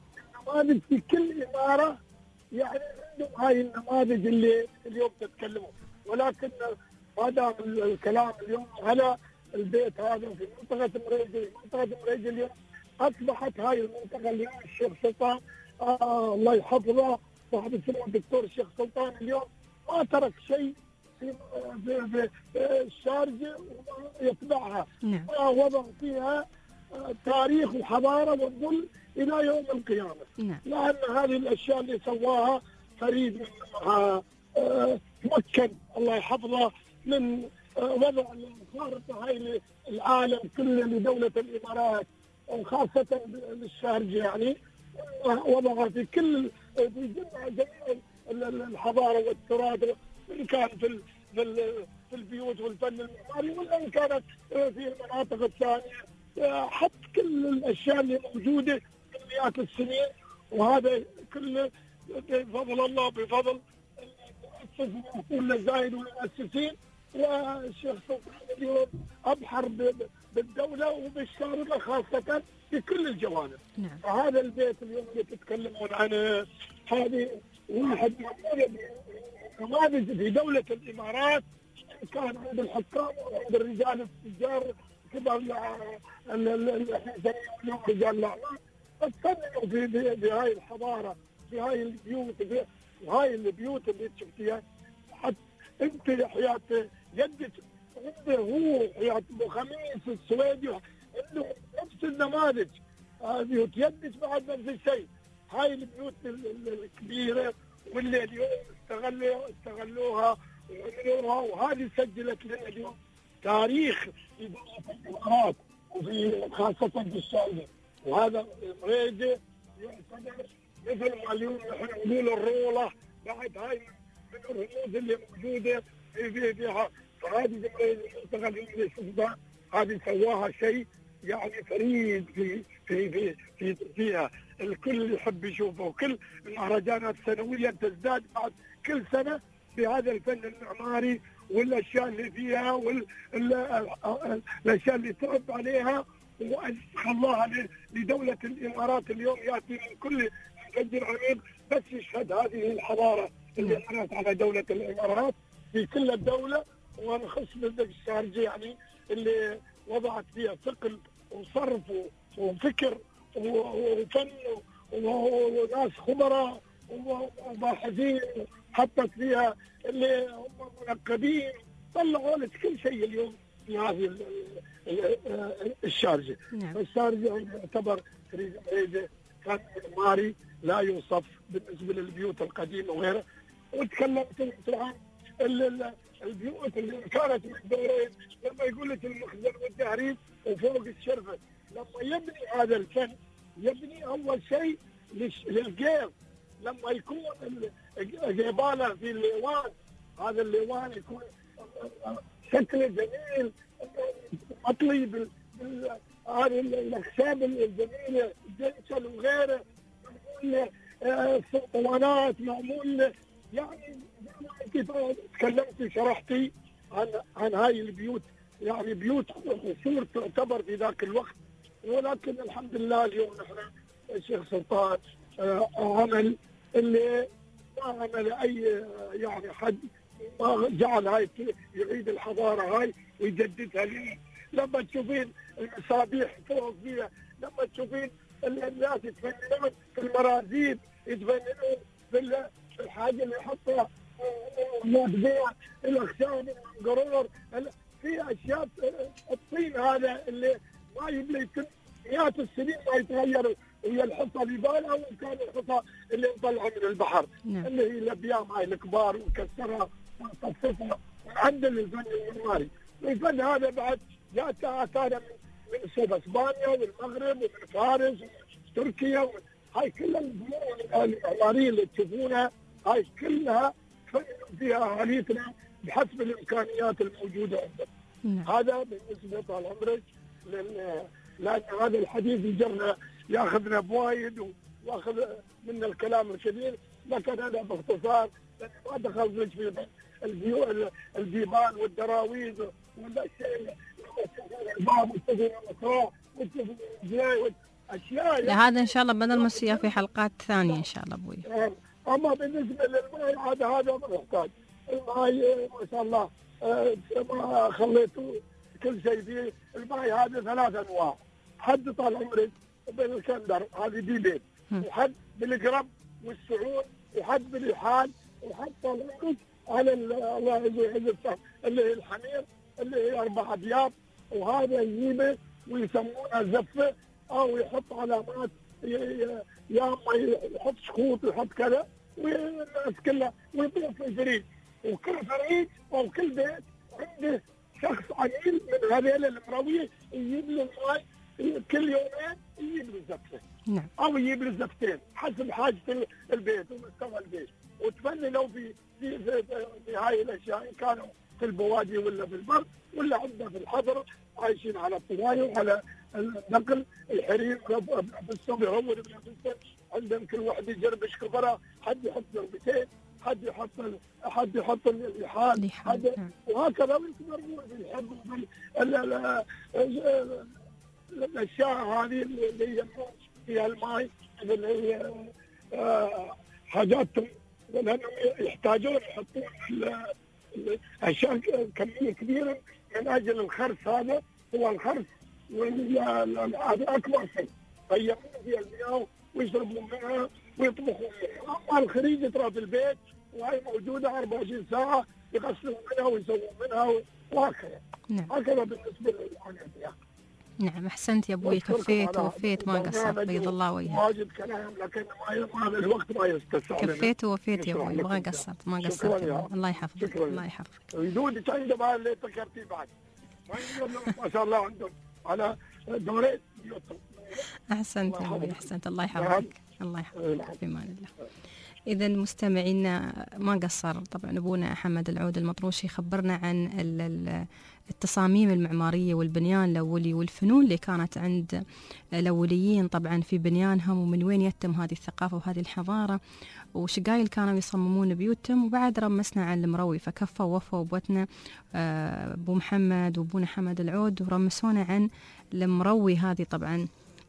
في كل إمارة، يعني عندهم هاي النماذج اللي اليوم تتكلموا. ولكن ما دام الكلام اليوم على البيت هذا في منطقة مريجة. منطقة مريجة اليوم أصبحت هاي المنطقة اليوم الشيخ سلطان الله يحفظه صاحب السمو الدكتور الشيخ سلطان اليوم ما ترك شيء في الشارجة وما يتبعها. وضع فيها تاريخ وحضارة وتظل إلى يوم القيامة. لأن هذه الأشياء اللي سواها فريد منها مكن الله يحفظه من وضع الخارطة هاي العالم كله لدولة الإمارات وخاصة للشارجة، يعني وضعها في كل في جميع الحضارة والتراث، إن كان في البيوت والفن المعماري ولا إن كانت في المناطق الثانية. حط كل الاشياء اللي موجوده من مئات السنين، وهذا كله بفضل الله بفضل المؤسس المسؤول الزايد والمؤسسين والشيخ سلطان اليوم ابحر بالدوله وبالشارقه خاصه في كل الجوانب. فهذا البيت اليوم اللي تتكلمون عنه هذه واحد من نماذج في دوله الامارات، كان عند الحكام وعند الرجال التجار كبر اليوم رجال الاعمال، استنوا بهاي الحضاره، بهاي البيوت، وهاي البيوت اللي شفتيها. حتى انت حياه جدك عنده هو حياه ابو خميس السويدي عنده نفس النماذج. بيوت جدك بعد نفس الشيء. هاي البيوت الكبيره واللي اليوم استغلوها وعملوها، وهذه سجلت لنا اليوم تاريخ في دولة الامارات وفي خاصه في السعوديه. وهذا مريجه يعتبر مثل ما اليوم نحن نقول الروله، بعد هاي من الرموز اللي موجوده فيها. فهذه مريجه السلطان هذه سواها شيء يعني فريد فيها. الكل يحب يشوفه، وكل المهرجانات سنويا تزداد بعد كل سنه بهذا الفن المعماري والاشياء اللي فيها والاشياء اللي تعب عليها وخلاها لدوله الامارات. اليوم ياتي من كل فجر عميق بس يشهد هذه الحضاره اللي مرت على دوله الامارات في كل الدوله، ونخص بالذات الشارجه يعني اللي وضعت فيها ثقل وصرف وفكر وفن وناس خبراء وباحثين، حطت فيها اللي هم منقبين، طلعوا لك كل شيء اليوم في هذه الشارجه. الشارجه يعتبر مريجه فن معماري لا يوصف بالنسبه للبيوت القديمه وغيرها. وتكلمت عن البيوت اللي كانت من دورين، لما يقول لك المخزن والتهريب وفوق الشرفه. لما يبني هذا الفن يبني اول شيء للجيب، لما يكون جيباله في الليوان، هذا الليوان يكون شكله جميل مطلي هذه الاخشاب الجميله الجنشل وغيره، معمول له اسطوانات، معمول له يعني انت تكلمتي شرحتي عن هاي البيوت، يعني بيوت قصور تعتبر في ذاك الوقت. ولكن الحمد لله اليوم نحن الشيخ سلطان عمل اللي ما عمل اي يعني حد، ما جعل هاي يعيد الحضاره هاي ويجددها لنا. لما تشوفين المصابيح فوق فيها، لما تشوفين الناس يتفننون في المرازيب، يتفننون في الحاجه اللي يحطها مبدع، الاخشاب، القرور، في اشياء الطين هذا اللي ما يبلي مئات السنين ما يتغير، وهي الحصى اللي بالها وكان الحصى اللي نطلعها من البحر. اللي هي الابيام هاي الكبار ونكسرها ونصففها ونعدل الفن المعماري. والفن هذا بعد جاء اتانا من صوب اسبانيا والمغرب ومن فارس وتركيا هاي كل البنود المعماريه اللي تشوفونها هاي كلها فن فيها اهاليتنا بحسب الامكانيات الموجوده عندنا. هذا بالنسبه طال عمرك لان هذا الحديث يجرنا ياخذنا بوايد واخذ منا الكلام الكثير، لكن انا باختصار ما دخلت لك في الديوان والدراويز والاشياء الباب والسجن والمسرح والجاي اشياء. لهذا ان شاء الله بدل ما نصير في حلقات ثانيه ان شاء الله ابوي. اما بالنسبه للماء هذا ما يحتاج. الماء ما شاء الله ما خليتوا كل شيء فيه. الماء هذا 3 انواع، حد طال عمرك بالكندر هذه ديبين، وحد بالقرب والسعود، وحد بالرحال، وحد طال عمرك على الله يعز اللي هي الحمير اللي هي 4 أبيات. وهذا يجيبه ويسمونها زفه، او يحط علامات، يا اما يحط شخوط يحط كذا، والناس كلها ويطيح في الفريق. وكل فريق او كل بيت عنده شخص عميل من هذيل المرويه يجيب له الماء كل يومين، يجيب له زفه. نعم. او يجيب له زفتين حسب حاجه البيت ومستوى البيت. وتفننوا في هاي الاشياء، ان كانوا في البوادي ولا في البر ولا عندنا في الحضر عايشين على الطوايه وعلى النقل الحريم بالصبي هو عندهم كل واحد يجربش كبره، حد يحط ضربتين، حد يحط اللحاد، وهكذا ويتمرون بالحب الاشياء هذه اللي يجمعون فيها الماء اللي هي حاجاتهم، لانهم يحتاجون يحطون اشياء كميه كبيره من اجل الخرس هذا هو الخرس، هذا اكبر شيء غيروا فيها المياه ويشربوا منها ويطبخوا منها. اما الخريج ترى في البيت وهي موجوده 24 ساعه يغسلوا منها ويسووا منها وهكذا. نعم. هكذا بالنسبه للعنايه. نعم احسنت يا ابوي، كفيت ووفيت ما قصرت، بيض الله وجهك. واجد كلام لكن ما الوقت ما يستسع. كفيت ووفيت يا ابوي، ما قصرت ما قصرت. الله يحفظك الله يحفظك. يدودك عندما اللي ذكرتي بعد ما شاء الله عندهم على دورين بيوتهم. احسنت يا ابوي احسنت، الله يحفظك الله يحفظك في امان الله. إذا مستمعينا ما قصر طبعا أبونا حمد العود المطروشي، خبرنا عن التصاميم المعمارية والبنيان الأولي والفنون اللي كانت عند الأوليين طبعا في بنيانهم، ومن وين يتم هذه الثقافة وهذه الحضارة، وشقايل كانوا يصممون بيوتهم. وبعد رمسنا عن المروي، فكفوا ووفوا أبوتنا أبو محمد وأبونا حمد العود ورمسونا عن المروي. هذه طبعا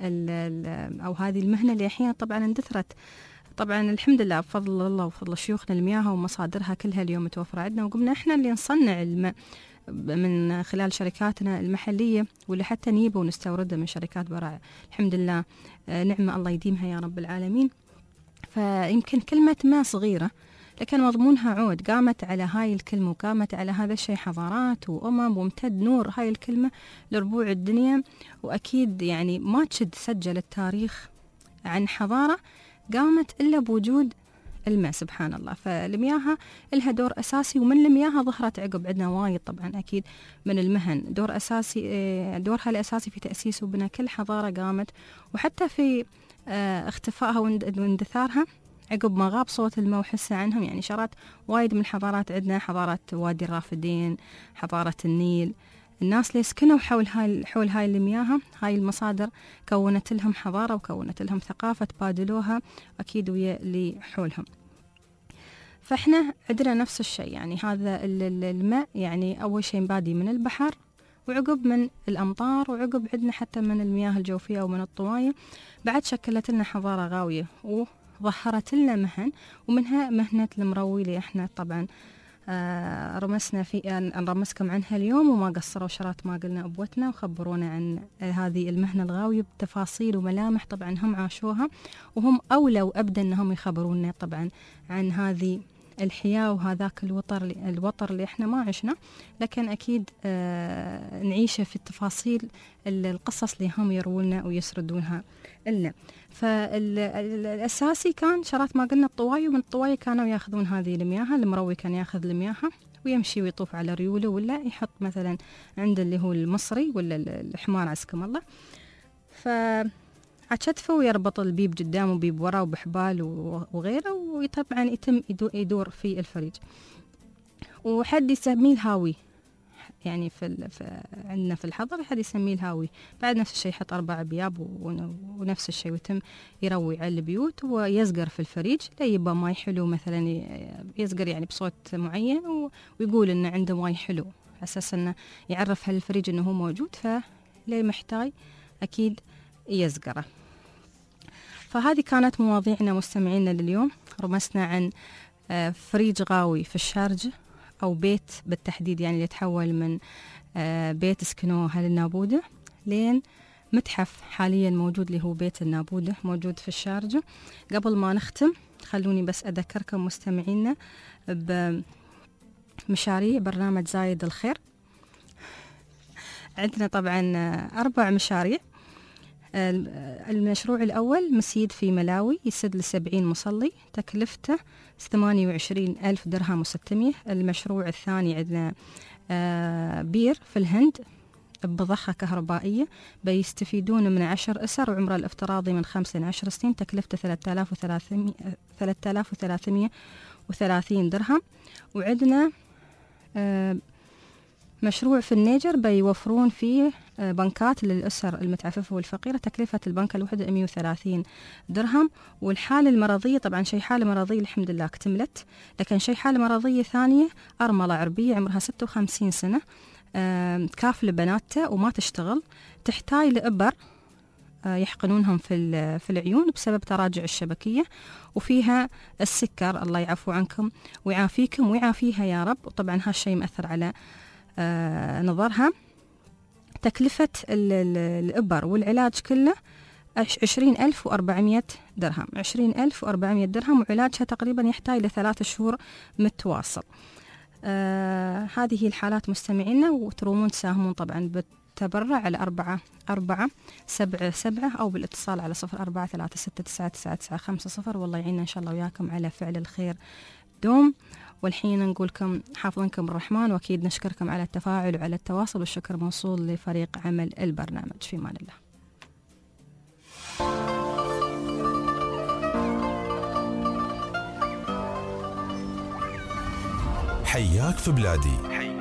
أو هذه المهنة اللي أحيانا طبعا اندثرت. طبعا الحمد لله بفضل الله وفضل شيوخنا المياه ومصادرها كلها اليوم متوفرة عندنا، وقمنا احنا اللي نصنع الماء من خلال شركاتنا المحلية، واللي حتى نجيبه ونستورده من شركات برا. الحمد لله نعمة الله يديمها يا رب العالمين. فيمكن كلمة ما صغيرة لكن مضمونها عود، قامت على هاي الكلمة وقامت على هذا الشيء حضارات وأمم، وامتد نور هاي الكلمة لربوع الدنيا. وأكيد يعني ما تشد سجل التاريخ عن حضارة قامت إلا بوجود الماء سبحان الله. فالمياه لها دور أساسي، ومن المياه ظهرت عقب عندنا وايد طبعا أكيد من المهن دور أساسي، دورها الأساسي في تأسيس وبناء كل حضارة قامت، وحتى في اختفائها واندثارها عقب ما غاب صوت الماء وحسه عنهم. يعني شرات وايد من الحضارات عندنا، حضارة وادي الرافدين، حضارة النيل، الناس اللي سكنوا حول هاي المياه، هاي المصادر كونت لهم حضارة وكونت لهم ثقافة تبادلوها أكيد ويا اللي حولهم. فإحنا عندنا نفس الشيء، يعني هذا الماء يعني أول شيء مبادي من البحر، وعقب من الأمطار، وعقب عندنا حتى من المياه الجوفية ومن الطواية. بعد شكلت لنا حضارة غاوية وظهرت لنا مهن، ومنها مهنة المروي اللي إحنا طبعا رمسنا في نرمسكم عنها اليوم، وما قصروا شرات ما قلنا أبوتنا وخبرونا عن هذه المهنة الغاوية بتفاصيل وملامح طبعا هم عاشوها، وهم أولى وأبدى أنهم يخبرونا طبعا عن هذه الحياة وهذاك الوطر اللي احنا ما عشنا، لكن أكيد نعيشه في التفاصيل القصص اللي هم يروولنا ويسردونها لنا. فالأساسي كان شرات ما قلنا الطواي، ومن الطواي كانوا ياخذون هذه المياه. المروي كان ياخذ المياه ويمشي ويطوف على ريوله، ولا يحط مثلا عند اللي هو المصري ولا الحمار عزكم الله، عكتفه ويربط البيب قدامه وبيب وراه وبحبال وغيره، وطبعا يتم يدور في الفريج. وحد يسميه الهاوي، يعني عندنا في الحضر حد يسميه الهاوي. بعد نفس الشيء يحط 4 بياب ونفس الشيء، ويتم يروي على البيوت ويزقر في الفريج لا يبقى ماي حلو مثلا، يزقر يعني بصوت معين ويقول إنه عنده ماي حلو، أساس إنه يعرف هالفريج إنه هو موجود، فليه محتاج أكيد يزقره. فهذه كانت مواضيعنا مستمعينا لليوم. رمسنا عن فريج غاوي في الشارجة، أو بيت بالتحديد يعني اللي يتحول من بيت سكنوه أهل النابودة لين متحف حاليا موجود اللي هو بيت النابودة موجود في الشارجة. قبل ما نختم خلوني بس أذكركم مستمعينا بمشاريع برنامج زايد الخير. عندنا طبعا 4 مشاريع. المشروع الأول مسجد في ملاوي يسد ل70 مصلي، تكلفته 28,000 درهم و600. المشروع الثاني عندنا بير في الهند بضخة كهربائية بيستفيدون من 10 أسر، وعمره الافتراضي من 5 ل 10 سنين، تكلفته 3,330 درهم. وعندنا مشروع في النيجر بيوفرون فيه بنكات للأسر المتعففة والفقيرة، تكلفة البنكة الواحدة 130 درهم. والحالة المرضية طبعا شيء حالة مرضية الحمد لله اكتملت، لكن شيء حالة مرضية ثانية أرملة عربية عمرها 56 سنة، كافلة بناتها وما تشتغل، تحتاج لإبر يحقنونهم في العيون بسبب تراجع الشبكية، وفيها السكر الله يعفو عنكم ويعافيكم ويعافيها يا رب. وطبعا هالشيء مأثر على نظرها. تكلفة الإبر والعلاج كله 20,400 درهم. 20,400 درهم، وعلاجها تقريبا يحتاج ل3 شهور متواصل. هذه الحالات مستمعينا، وترومون تساهمون طبعا بالتبرع على 4477 أو بالاتصال على 0436999950. والله يعيننا إن شاء الله وياكم على فعل الخير دوم. والحين نقولكم حافظنكم الرحمن، وأكيد نشكركم على التفاعل وعلى التواصل، والشكر موصول لفريق عمل البرنامج. في أمان الله. حياك في بلادي.